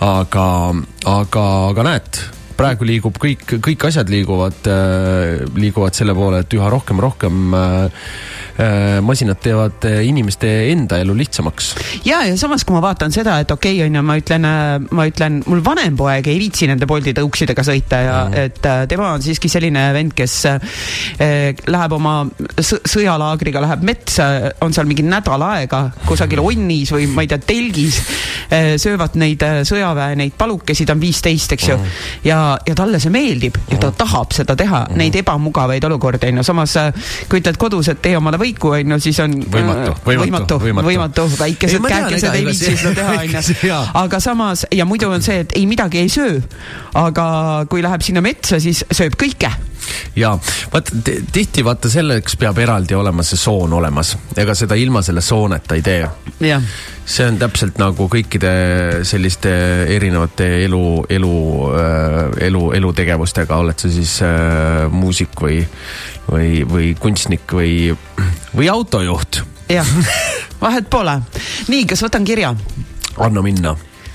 Aga näed, praegu liigub kõik asjad liiguvad selle poole, et üha rohkem masinad teevad inimeste enda elu lihtsamaks. Ja samas, kui ma vaatan seda, et on ja ma ütlen, mul vanem poeg ei viitsi nende Bolti tõuksidega sõita ja et tema on siiski selline vend, kes läheb oma sõjalaagriga, läheb metsa, on seal mingi nädal aega kusagil onnis või ma ei tea, telgis, söövad neid sõjaväe, neid palukesi, ta on 15, eks ju, ja talle see meeldib ja ta tahab seda teha, neid ebamugavaid olukordi, samas kui ütled kodus, et tee omale võiku, siis on võimatu. Väikesed käekesed ei viitsi seda teha, aga samas, ja muidu on see, et ei midagi ei söö, aga kui läheb sinna metsa, siis sööb kõike. Ja, tihti vaata selleks peab eraldi olema see soon olemas, ega seda ilma selle sooneta ei tee. See on täpselt nagu kõikide selliste erinevate elutegevustega, oled sa siis muusik või kunstnik või autojuht. Jah, vahet pole. Nii, kas võtan kirja? Anna minna.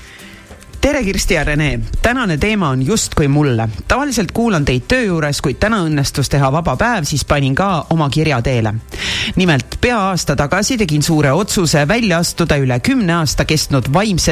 Tere Kirsti ja Rene, tänane teema on just kui mulle. Tavaliselt kuulan teid töö juures, kuid täna õnnestus teha vaba päev, siis panin ka oma kirja teele. Nimelt, pea aasta tagasi tegin suure otsuse välja astuda üle 10 aasta kestnud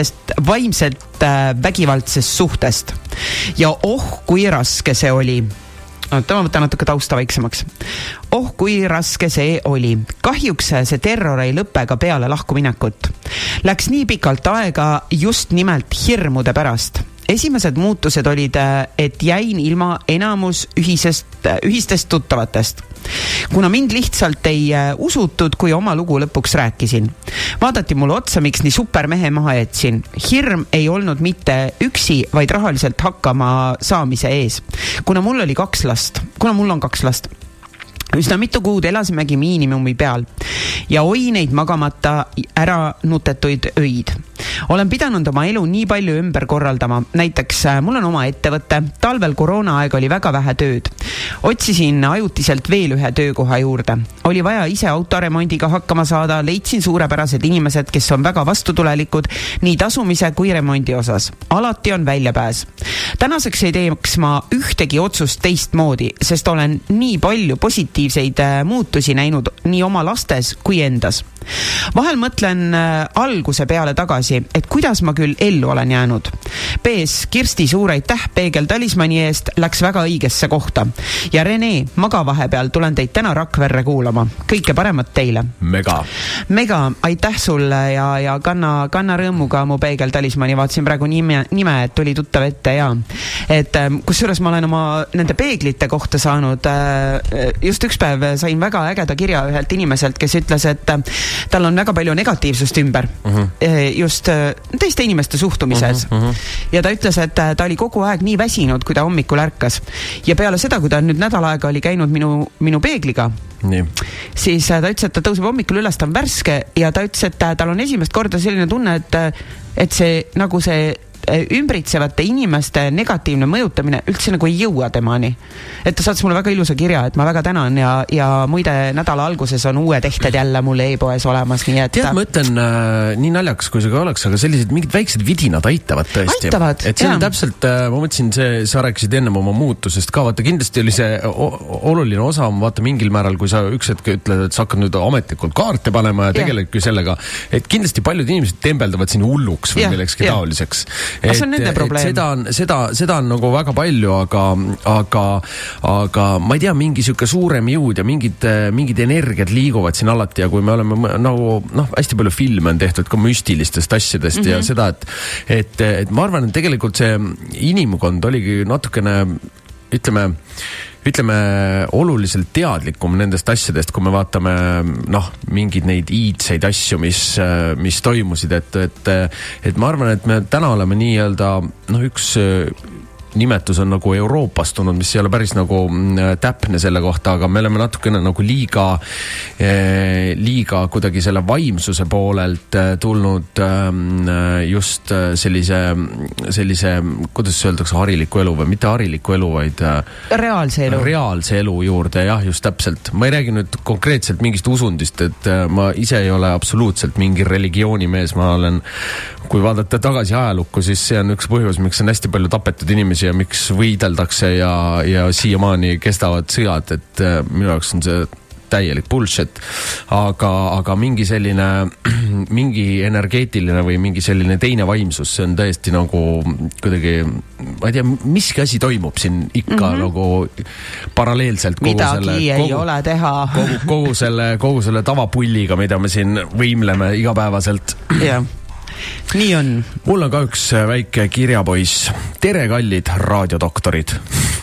vaimselt vägivaldsest suhtest. Ja kui raske see oli. Ma võtan natuke tausta väiksemaks. Kui raske see oli. Kahjuks see terror ei lõppe ka peale lahkuminekut. Läks nii pikalt aega just nimelt hirmude pärast. Esimesed muutused olid, et jäin ilma enamus ühistest tuttavatest. Kuna mind lihtsalt ei usutud, kui oma lugu lõpuks rääkisin. Vaadati mulle otsa, miks nii supermehe maha jätsin. Hirm ei olnud mitte üksi, vaid rahaliselt hakkama saamise ees. Kuna mul on 2 last. Üsna mitu kuud elasimegi miinimumi peal ja neid magamata ära nutetuid öid. Olen pidanud oma elu nii palju ümber korraldama. Näiteks mul on oma ettevõtte, talvel koroona aeg oli väga vähe tööd. Otsisin ajutiselt veel ühe töökoha juurde. Oli vaja ise autoremondiga hakkama saada, leidsin suurepärased inimesed, kes on väga vastutulelikud nii tasumise kui remondi osas. Alati on väljapääs. Tänaseks ei teeks ma ühtegi otsust teistmoodi, sest olen nii palju positiivseid muutusi näinud nii oma lastes kui endas. Vahel mõtlen alguse peale tagasi, et kuidas ma küll ellu olen jäänud. PS, Kirsti, suur aitäh Peegel talismani eest, läks väga õigesse kohta. Ja Rene, maga vahepeal tulen teid täna Rakverre kuulama. Kõike paremat teile. Mega, aitäh sulle ja kanna rõõmuga mu Peegel talismani. Vaatsin praegu nime, et tuli tuttav ette ja et kusjuures ma olen oma nende peeglite kohta saanud. Just üks päev sain väga ägeda kirja ühelt inimeselt, kes ütles, et tal on väga palju negatiivsust ümber, just teiste inimeste suhtumises. Ja ta ütles, et ta oli kogu aeg nii väsinud, kui ta hommikul ärkas. Ja peale seda, kui ta nüüd nädal aega oli käinud minu peegliga, siis ta ütles, et ta tõuseb hommikul üles, ta on värske ja ta ütles, et tal on esimest korda selline tunne, et see nagu see ümbritsevate inimeste negatiivne mõjutamine üldse nagu ei jõua temani. Et ta saatis mulle väga ilusa kirja, et ma väga tänan ja muide nädala alguses on uued ehted jälle mul e-poes olemas, nii et... Tead, ma ütlen, nii naljakas kui see ka oleks, aga sellised mingid väiksed vidinad aitavad tõesti. Aitavad, et see on täpselt, ma mõtlesin, sa rääkisid ennem oma muutusest ka, vaata kindlasti oli see oluline osa, vaata mingil määral, kui sa üks hetk ütled, et sa hakkad nüüd ametlikult kaarte panema ja tegeledki sellega, et kindlasti paljud inimesed tembeldavad siin hulluks või millekski taoliseks. See on nende probleem. Seda on nagu väga palju, aga ma ei tea, mingi siuke suurem jõud ja mingid energiad liiguvad siin alati ja kui me oleme nagu, hästi palju filme on tehtud ka müstilistest asjadest ja seda, et ma arvan, et tegelikult see inimkond oligi natukene, ütleme oluliselt teadlikum nendest asjadest, kui me vaatame mingid neid iidseid asju, mis toimusid, et ma arvan, et me täna oleme nii-öelda üks nimetus on nagu Euroopastunud, mis ei ole päris nagu täpne selle kohta, aga me oleme natukene nagu liiga kuidagi selle vaimsuse poolelt tulnud just sellise, kuidas öeldakse, hariliku elu või mitte hariliku elu, vaid reaalse elu juurde, jah, just täpselt. Ma ei räägi nüüd konkreetselt mingist usundist, et ma ise ei ole absoluutselt mingi religioonimees, ma olen, kui vaadata tagasi ajalukku, siis see on üks põhjus, miks on hästi palju tapetud inimesi ja miks võideldakse ja siiamaani kestavad sõjad, et minu jaoks on see täielik bullshit, aga mingi selline, mingi energeetiline või mingi selline teine vaimsus, see on täiesti nagu kuidagi, ma ei tea, miski asi toimub siin ikka nagu paralleelselt ole teha. kogu selle tavapulliga, mida me siin võimleme igapäevaselt. Jah. Nii on. Mul on ka üks väike kirjapoiss. Tere, kallid raadiodoktorid.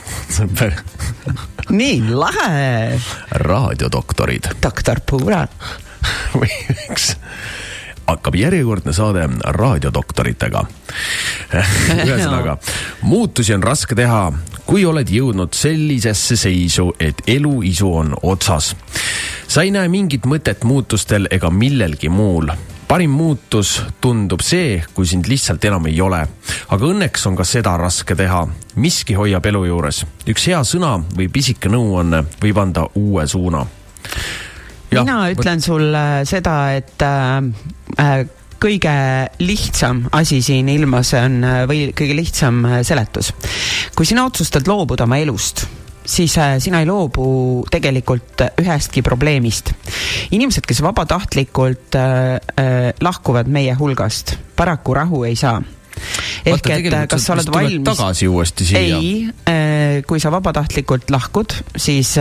Nii, lahe. Raadiodoktorid. Doktor Puura. Või üks hakkab järjekordne saade raadiodoktoritega. Ühesõnaga, muutusi on raske teha, kui oled jõudnud sellisesse seisu, et elu isu on otsas. Sa ei näe mingit mõtet muutustel ega millelgi muul. Parim muutus tundub see, kui sind lihtsalt enam ei ole. Aga õnneks on ka seda raske teha. Miski hoiab elu juures. Üks hea sõna või pisike nõuanne võib anda uue suuna. Mina ütlen sulle seda, et kõige lihtsam asi siin ilmas on, või kõige lihtsam seletus. Kui sina otsustad loobuda oma elust, siis sina ei loobu tegelikult ühestki probleemist. Inimesed, kes vabatahtlikult lahkuvad meie hulgast, paraku rahu ei saa. Ehk et kas sa oled valmis... tagasi uuesti siia? Ei, kui sa vabatahtlikult lahkud, siis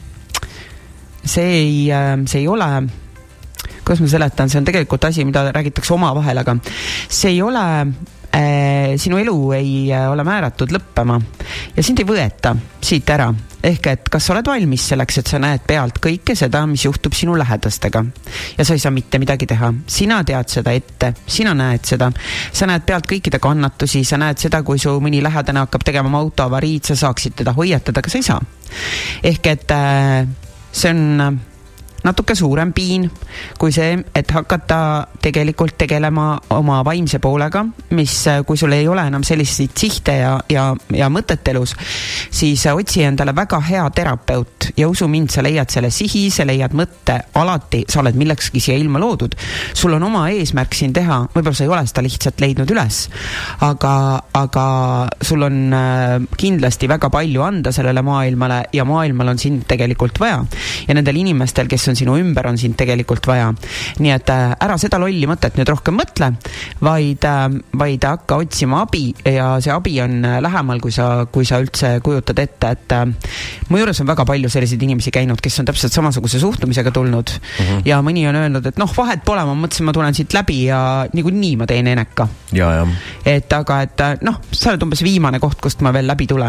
see ei ole... Kuidas ma seletan? See on tegelikult asi, mida räägitakse omavahel, aga see ei ole... sinu elu ei ole määratud lõppema ja sind ei võeta siit ära. Ehk et kas sa oled valmis selleks, et sa näed pealt kõike seda, mis juhtub sinu lähedastega ja sa ei saa mitte midagi teha. Sina tead seda ette, sina näed seda, sa näed pealt kõikide kannatusi, sa näed seda, kui su mõni lähedane hakkab tegema autoavariid, sa saaksid teda hoiatada, aga sa ei saa. Ehk et see on natuke suurem piin kui see, et hakata tegelikult tegelema oma vaimse poolega, mis kui sul ei ole enam selliseid sihte ja mõtet elus, siis otsi endale väga hea terapeut ja usu mind, sa leiad selle sihi, sa leiad mõtte alati, sa oled millekski siia ilma loodud. Sul on oma eesmärk siin teha, võib-olla sa ei ole seda lihtsalt leidnud üles, aga sul on kindlasti väga palju anda sellele maailmale ja maailmal on sind tegelikult vaja. Ja nendel inimestel, kes on sinu ümber, on sind tegelikult vaja. Nii et ära seda lolli mõtet nüüd rohkem mõtle, vaid hakka otsima abi ja see abi on lähemal, kui sa üldse kujutad ette, et mu juures on väga palju selliseid inimesi käinud, kes on täpselt samasuguse suhtumisega tulnud ja mõni on öelnud, et vahet pole, ma mõtlesin, ma tulen siit läbi ja nii ma teen eneka. Ja. Aga sa oled umbes viimane koht, kust ma veel läbi tulen.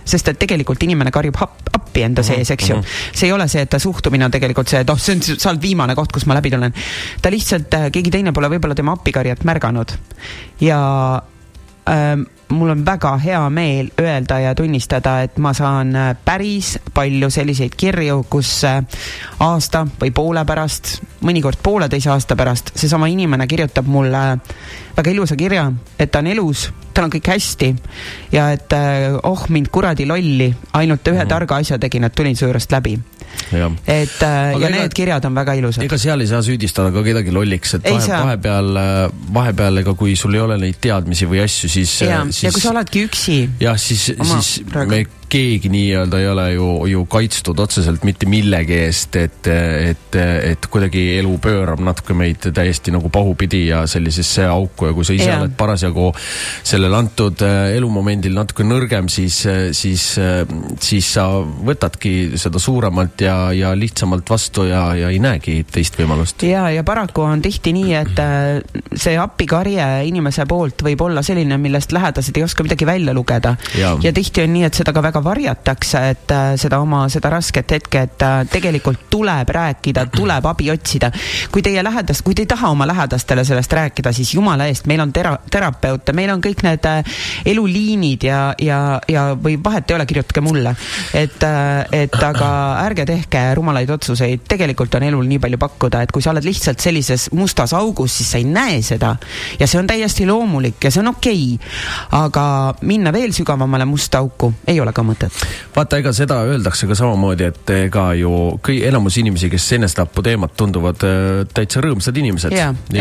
sest et tegelikult inimene karjub appi enda sees, eks ju. See ei ole see, et ta suhtumine on tegelikult see, et see on sa oled viimane koht, kus ma läbi tulen. Ta lihtsalt, keegi teine pole võib-olla tema appikarjat märganud. Ja mul on väga hea meel öelda ja tunnistada, et ma saan päris palju selliseid kirju, kus aasta või poole pärast, mõnikord 1,5 aasta pärast, seesama inimene kirjutab mulle väga ilusa kirja, et ta on elus, tal on kõik hästi ja et mind kuradi lolli, ainult ühe targa asja tegin, et tulin su juurest läbi. Ja need kirjad on väga ilusad. Ega seal ei saa süüdistada ka kedagi lolliks, et vahepeal ega kui sul ei ole neid teadmisi või asju, siis ja kui sa oledki üksi. Ja siis me keegi nii-öelda ei ole ju kaitstud otseselt mitte millegi eest, et kuidagi elu pöörab natuke meid täiesti nagu pahupidi ja sellisesse auku ja kui sa ise oled parasjagu sellel antud elumomendil natuke nõrgem, siis sa võtadki seda suuremalt ja lihtsamalt vastu ja ei näegi teist võimalust. Ja paraku on tihti nii, et see appikarje inimese poolt võib olla selline, millest lähedased ei oska midagi välja lugeda. Ja tihti on nii, et seda ka väga varjatakse, et seda rasket hetke, et tegelikult tuleb rääkida, tuleb abi otsida. Kui te ei taha oma lähedastele sellest rääkida, siis jumala eest, meil on terapeute, meil on kõik need eluliinid ja või vahet ei ole, kirjutage mulle. Aga ärge tehke rumalaid otsuseid, tegelikult on elul nii palju pakkuda, et kui sa oled lihtsalt sellises mustas augus, siis sa ei näe seda ja see on täiesti loomulik ja see on okei. Aga minna veel sügavamale musta auku ei ole ka mõtet. Vaata, ega seda öeldakse ka samamoodi, et ega ju enamus inimesi, kes enesetapu teemat tunduvad täitsa rõõmsad inimesed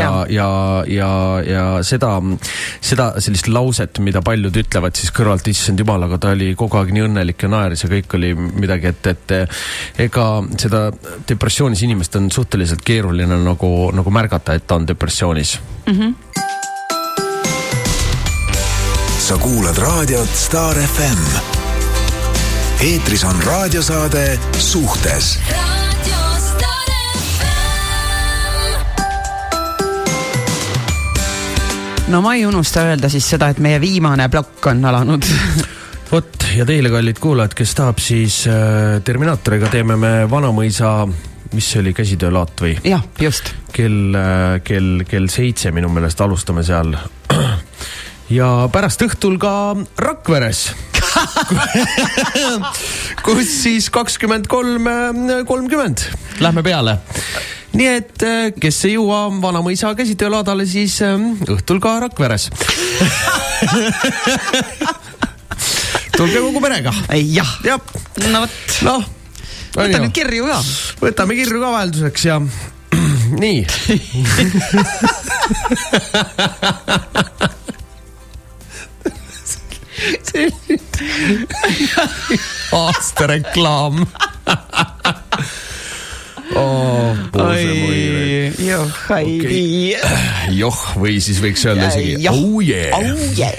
ja seda sellist lauset, mida paljud ütlevad siis kõrvalt, issand jumal, aga ta oli kogu aeg nii õnnelik ja naeris ja kõik oli midagi, et ega seda depressioonis inimest on suhteliselt keeruline nagu märgata, et ta on depressioonis. Sa kuulad raadiot Star FM. Eetris on raadiosaade Suhtes. No ma ei unusta öelda siis seda, et meie viimane plokk on alanud. Vot, ja teile kallid kuulajad, kes tahab siis Terminaatoriga teeme me Vanamõisa, mis see oli, käsitöölaat või? Jah, just. Kell 7 minu meelest alustame seal. Ja pärast õhtul ka Rakveres. Kus siis 23.30 lähme peale. Nii et kes ei jõua Vanamõisa käsitöölaadale, siis õhtul ka Rakveres. Tulge kogu perega. Jah. No võt. Võta nüüd kirju ka. Võtame kirju ka vahelduseks ja nii. Aastareklaam. Joh, või siis võiks öelda isegi oh yeah.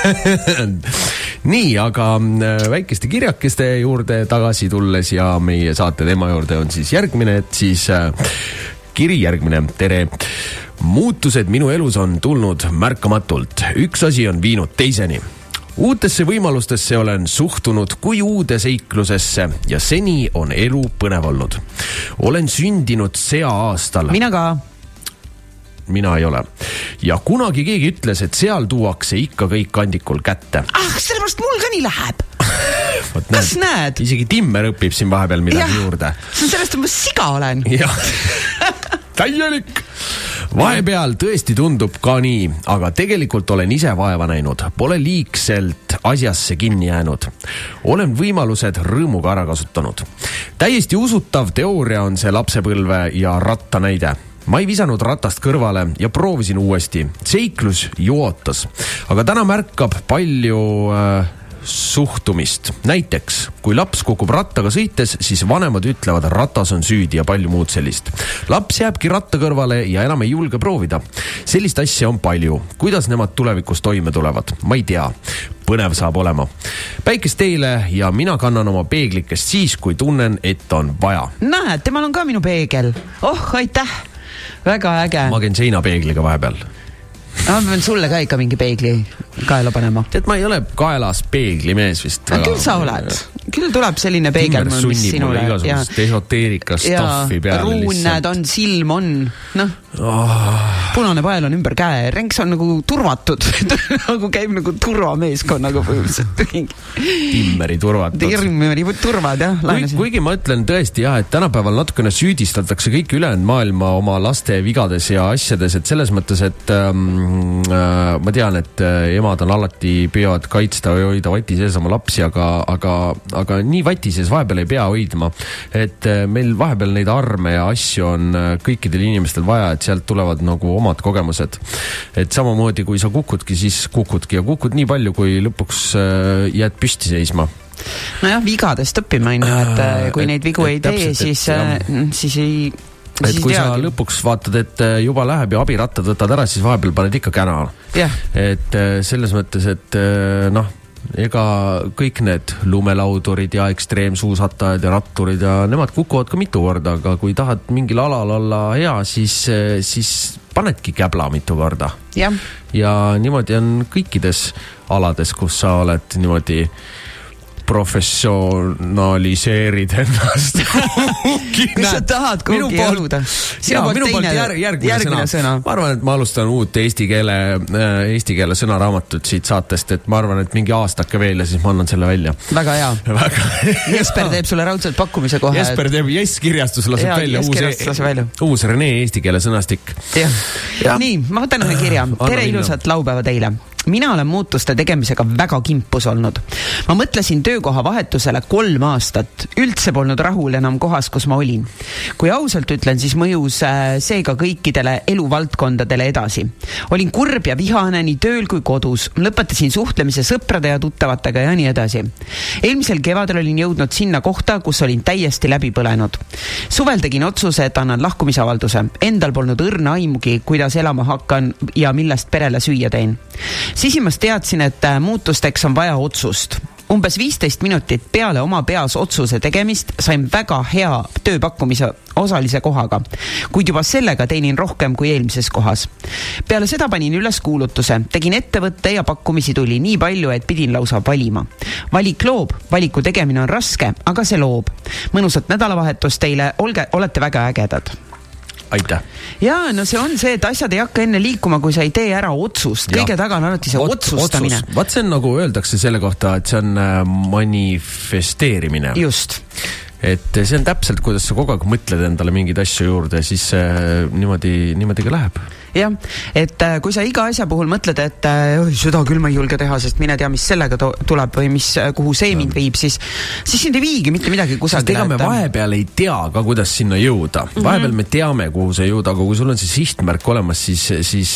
Nii, aga väikeste kirjakeste juurde tagasi tulles ja meie saate tema juurde on siis järgmine, et siis kiri järgmine. Tere! Muutused minu elus on tulnud märkamatult. Üks asi on viinud teiseni. Uutesse võimalustesse olen suhtunud kui uude seiklusesse ja seni on elu põnev olnud. Olen sündinud sea aastal. Mina ka. Mina ei ole. Ja kunagi keegi ütles, et seal tuuakse ikka kõik kandikul kätte. Sellepärast mul ka nii läheb. Kas näed? Isegi Timmer õpib siin vahepeal midagi juurde. See on sellest, et ma siga olen. Jah. Täielik. Vahepeal tõesti tundub ka nii, aga tegelikult olen ise vaeva näinud. Pole liigselt asjasse kinni jäänud. Olen võimalused rõõmuga ära kasutanud. Täiesti usutav teooria on see lapsepõlve ja ratta näide. Ma ei visanud ratast kõrvale ja proovisin uuesti. Seiklus jootas, aga täna märkab palju suhtumist. Näiteks, kui laps kukub rattaga sõites, siis vanemad ütlevad, ratas on süüdi ja palju muud sellist. Laps jääbki ratta kõrvale ja enam ei julge proovida. Sellist asja on palju. Kuidas nemad tulevikus toime tulevad? Ma ei tea. Põnev saab olema. Päikest teile ja mina kannan oma peeglikest siis, kui tunnen, et on vaja. Näed, temal on ka minu peegel. Aitäh. Väga äge. Ma käin seinapeegliga vahepeal. Ma pean sulle ka ikka mingi peegli kaela panema. Tead, ma ei ole kaelas peeglimees vist. Küll sa oled. Küll tuleb selline peegel, mis sinule. Igasugust esoteerika stoffi peale ruun lihtsalt. Näed, on silm, on. Noh, punane pael on ümber käe. Renks on nagu turvatud. Nagu käib nagu turvameeskonnaga põhimõtteliselt. Timmeri turvatud. Timmeri turvad, jah. Kuigi ma ütlen tõesti, jah, et tänapäeval natukene süüdistatakse kõik ülejäänud maailma oma laste vigades ja asjades, et selles mõttes, et ma tean, et emad on alati püüavad kaitsta või hoida vati sees oma lapsi, aga nii vati sees vahepeal ei pea hoidma. Et meil vahepeal neid arme ja asju on kõikidel inimestel vaja, et sealt tulevad nagu omad kogemused. Et samamoodi, kui sa kukudki, siis kukudki ja kukud nii palju, kui lõpuks jääd püsti seisma. Nojah, vigadest õppima, et kui neid vigu ei tee, siis ei... Et kui sa lõpuks vaatad, et juba läheb ja abirattad võtad ära, siis vahepeal paned ikka käna. Yeah. Et selles mõttes, et ega kõik need lumelaudurid ja ekstreemsuusatajad ja ratturid ja nemad kukuvad ka mitu korda, aga kui tahad mingil alal olla hea, siis panedki käbla mitu korda. Yeah. Ja niimoodi on kõikides alades, kus sa oled niimoodi professionaliseerid ennast kui sa tahad kuhugi jõuda. Minu poolt järgmine sõna. Ma arvan, et ma alustan uut eesti keele sõnaraamatut siit saatest, et ma arvan, et mingi aastake veel ja siis ma annan selle välja. Väga hea. Jesper teeb sulle raudselt pakkumise kohe. Jesper teeb, kirjastus laseb välja. Uus Rene eesti keele sõnastik. Nii, ma võtan ühe kirja. Tere ilusat laupäeva teile. Mina olen muutuste tegemisega väga kimpus olnud. Ma mõtlesin töökoha vahetusele 3 aastat. Üldse polnud rahul enam kohas, kus ma olin. Kui ausalt ütlen, siis mõjus seega kõikidele eluvaldkondadele edasi. Olin kurb ja vihane nii tööl kui kodus. Lõpetasin suhtlemise sõprade ja tuttavatega ja nii edasi. Eelmisel kevadel olin jõudnud sinna kohta, kus olin täiesti läbi põlenud. Suvel tegin otsuse, et annan lahkumisavalduse. Endal polnud õrna aimugi, kuidas elama hakkan ja millest perele süüa teen. Sisimas teadsin, et muutusteks on vaja otsust. Umbes 15 minutit peale oma peas otsuse tegemist sain väga hea tööpakkumise osalise kohaga, kuid juba sellega teenin rohkem kui eelmises kohas. Peale seda panin üles kuulutuse, tegin ettevõtte ja pakkumisi tuli nii palju, et pidin lausa valima. Valik loob, valiku tegemine on raske, aga see loob. Mõnusat nädalavahetust teile, olete väga ägedad. Aitäh. Jaa, no see on see, et asjad ei hakka enne liikuma, kui sa ei tee ära otsust. Kõige taga on alati see otsustamine. Vaat see on nagu öeldakse selle kohta, et see on manifesteerimine. Just. Et see on täpselt, kuidas sa kogu aeg mõtled endale mingeid asju juurde, siis niimoodi ka läheb. Jah, et kui sa iga asja puhul mõtled, et seda küll ma ei julge teha, sest mine tea, mis sellega tuleb või kuhu see mind viib, siis sind ei viigi mitte midagi kusagile. Sest ega me vahepeal ei tea ka, kuidas sinna jõuda. Vahepeal me teame, kuhu see jõuda, aga kui sul on see sihtmärk olemas, siis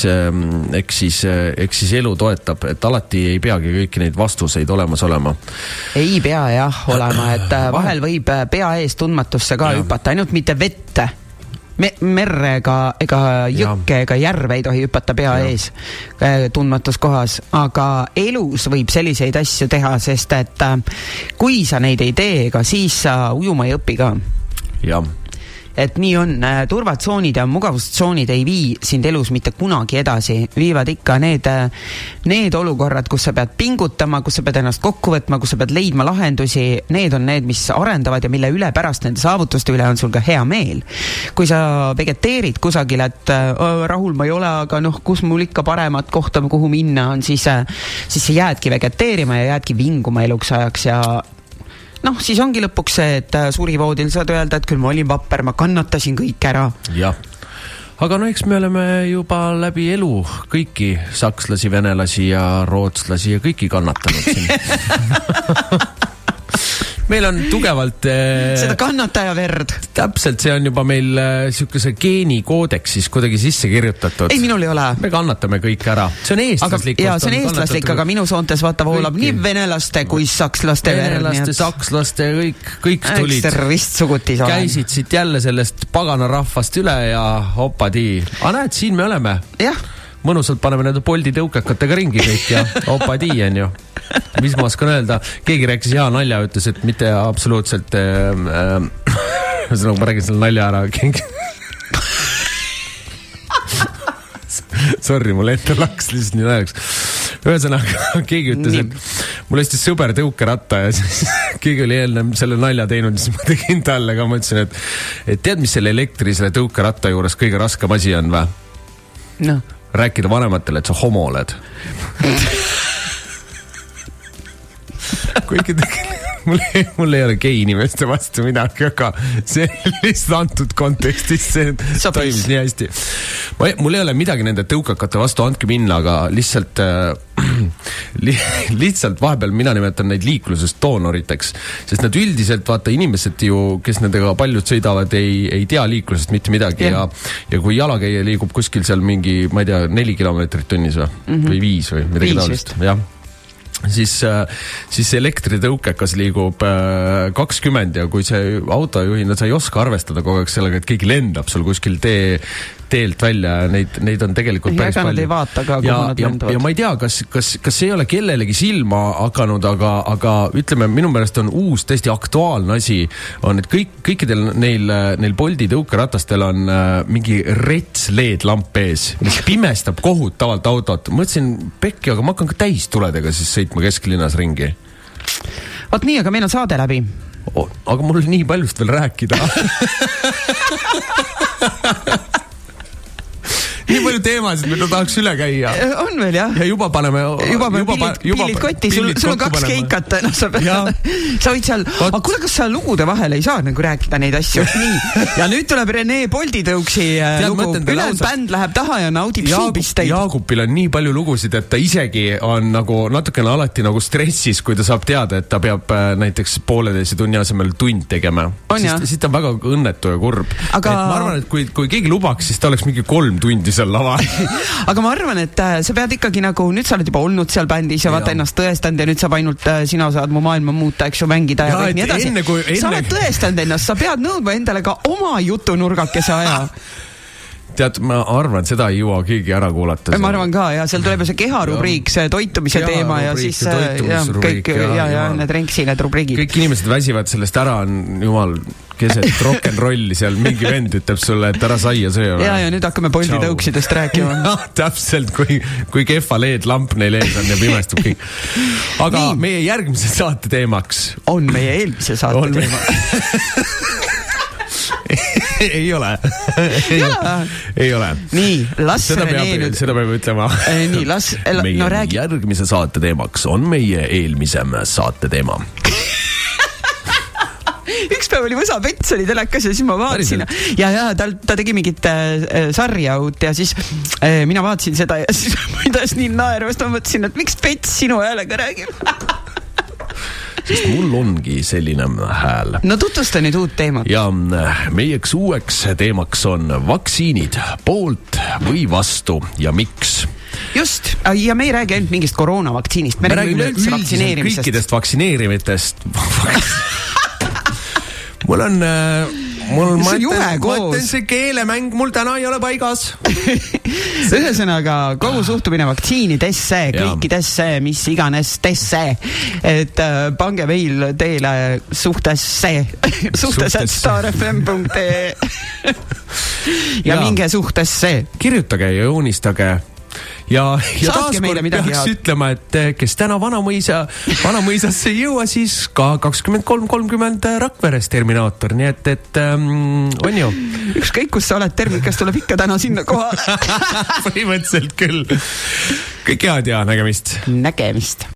eks elu toetab, et alati ei peagi kõiki neid vastuseid olemas olema. Ei pea jah olema, et vahel võib pea ees tundmatusse ka hüpata, ainult mitte vette. Merre ega jõkke ega järve ei tohi hüpata pea ees tundmatus kohas, aga elus võib selliseid asju teha, sest et kui sa neid ei tee, ega siis sa ujuma ei õpi ka. Jah. Et nii on, turvatsoonid ja mugavustsoonid ei vii sind elus mitte kunagi edasi, viivad ikka need olukorrad, kus sa pead pingutama, kus sa pead ennast kokku võtma, kus sa pead leidma lahendusi, need on need, mis arendavad ja mille üle pärast nende saavutuste üle on sul ka hea meel. Kui sa vegeteerid kusagil, et rahul ma ei ole, aga kus mul ikka paremat kohta, kuhu minna on, siis sa jäädki vegeteerima ja jäädki vinguma eluks ajaks ja siis ongi lõpuks see, et surivoodil saad öelda, et küll ma olin vapper, ma kannatasin kõik ära. Jah, aga eks me oleme juba läbi elu kõiki sakslasi, venelasi ja rootslasi ja kõiki kannatanud siin. Meil on tugevalt seda kannataja verd. Täpselt, see on juba meil sihukese geenikoodeksis kuidagi sisse kirjutatud. Ei, minul ei ole. Me kannatame kõik ära. See on eestlaslik. Jaa, see on eestlaslik, aga minu soontes vaata voolab nii venelaste kui sakslaste verd. Venelaste, sakslaste, kõik tulid. Ekstervist-sugutis olen. Käisid siit jälle sellest pagana rahvast üle ja opadii. Näed, siin me oleme. Jah. Mõnusalt paneme need Boldi tõukakatega ringi kõik ja opadii on ju. Mis ma oskan öelda, keegi rääkis hea nalja, ütles, et mitte absoluutselt ma räägin selle nalja ära Sorry, mul ette laks lihtsalt nii najaks. Ühesõnaga, keegi ütles, et mul hästi sõber tõukeratta ja siis keegi oli eelnev selle nalja teinud, siis ma tegin talle ka, ma ütlesin, et tead, mis selle elektrisele tõukeratta juures kõige raskem asi on või? No. Rääkida vanematele, et sa homo oled. Kuigi mul ei ole gei inimeste vastu midagi, aga see lihtsalt antud kontekstis see toimis nii hästi. Mul ei ole midagi nende tõukakate vastu, andke minna, aga lihtsalt lihtsalt vahepeal mina nimetan neid liiklusest doonoriteks, sest nad üldiselt, vaata, inimesed ju, kes nendega paljud sõidavad, ei tea liiklusest mitte midagi ja kui jalakäija liigub kuskil seal mingi, ma ei tea, 4 kilomeetrit tunnis või 5 või midagi taolist. Jah. Siis elektritõukekas liigub 20 ja kui see autojuhina, sa ei oska arvestada kogu aeg sellega, et keegi lendab sul kuskil teelt välja, neid on tegelikult päris palju. Ei vaata ka, kuhu nad lendavad. Ja ma ei tea, kas ei ole kellelegi silma hakanud, aga ütleme, minu meelest on uus tõesti aktuaalne asi, on, et kõikidel neil Bolti tõukeratastel on mingi rets LED-lamp ees, mis pimestab kohutavalt autot. Mõtlesin, pekki, aga ma hakkan ka täis tuledega siis sõitma kesklinnas ringi. Vaat nii, aga meil on saade läbi. Aga mul on nii paljust veel rääkida. Nii palju teemasid, mida tahaks üle käia. On veel, jah. Ja juba paneme... Pillid kotti, sul on 2 keikat. No, sa võid seal... Aga kuule, kas sa lugude vahel ei saa nagu rääkida neid asju? Nii. Ja nüüd tuleb Rene Bolti tõuksi lugu. Ülejäänud bänd läheb taha ja naudib suupisteid. Jaagupil on nii palju lugusid, et ta isegi on nagu natukene alati nagu stressis, kui ta saab teada, et ta peab näiteks 1,5 tunni asemel tund tegema. Siis ta on väga õnnetu ja kurb. Ma arvan, et kui keegi lubaks, siis ta oleks mingi 3 tundi seal lava. Aga ma arvan, et sa pead ikkagi nagu, nüüd sa oled juba olnud seal bändis ja vaata ennast tõestanud ja nüüd saab ainult sina saad mu maailma muuta, eks ju, mängida ja kõik nii edasi. Sa oled tõestanud ennast, sa pead nõudma endale ka oma jutunurgakese aja. Tead, ma arvan, et seda ei jõua keegi ära kuulata. Ma arvan ka, ja seal tuleb see keharubriik, see toitumise teema ja siis kõik need rinksi, need rubriigid. Kõik inimesed väsivad sellest ära, on jumal keset rock'n'rolli seal, mingi vend ütleb sulle, et ära saia söö. Ja nüüd hakkame Bolti tõuksidest rääkima. Täpselt, kui kehva LED-lamp neil ees on ja pimestub kõik. Aga meie järgmise saate teemaks on meie eelmise saate teema. Ei ole. Ei ole. Nii, las Rene nüüd... Seda peab ütlema. Nii, las... Meie järgmise saate teemaks on meie eelmisem saate teema. Üks päev oli Võsa Pets oli telekas ja siis ma vaatasin ja ta tegi mingit sarja uut ja siis mina vaatasin seda ja siis ma idas nii naervast, ma mõtlesin, et miks Pets sinu häälega räägib? Sest mul ongi selline hääl. No tutvusta nüüd uut teemat. Ja meieks uueks teemaks on vaktsiinid, poolt või vastu ja miks. Just, ja me ei räägi ainult mingist koroonavaktsiinist, me räägime üldse vaktsineerimisest. Kõikidest vaktsineerimitest. Mul on... ma ütlen, see keelemäng mul täna ei ole paigas. Ühesõnaga, kogu suhtumine vaktsiinidesse, kõikidesse, mis iganes tesse, et pange meil teile suhtesse starfm.ee ja minge suhtesse. Kirjutage ja joonistage. Ja taaskord peaks ütlema, et kes täna Vanamõisasse ei jõua, siis ka 23.30 Rakveres Terminaator, nii et on ju. Ükskõik, kus sa oled Termikas, tuleb ikka täna sinna kohale. Põhimõtteliselt küll. Kõik head ja nägemist. Nägemist.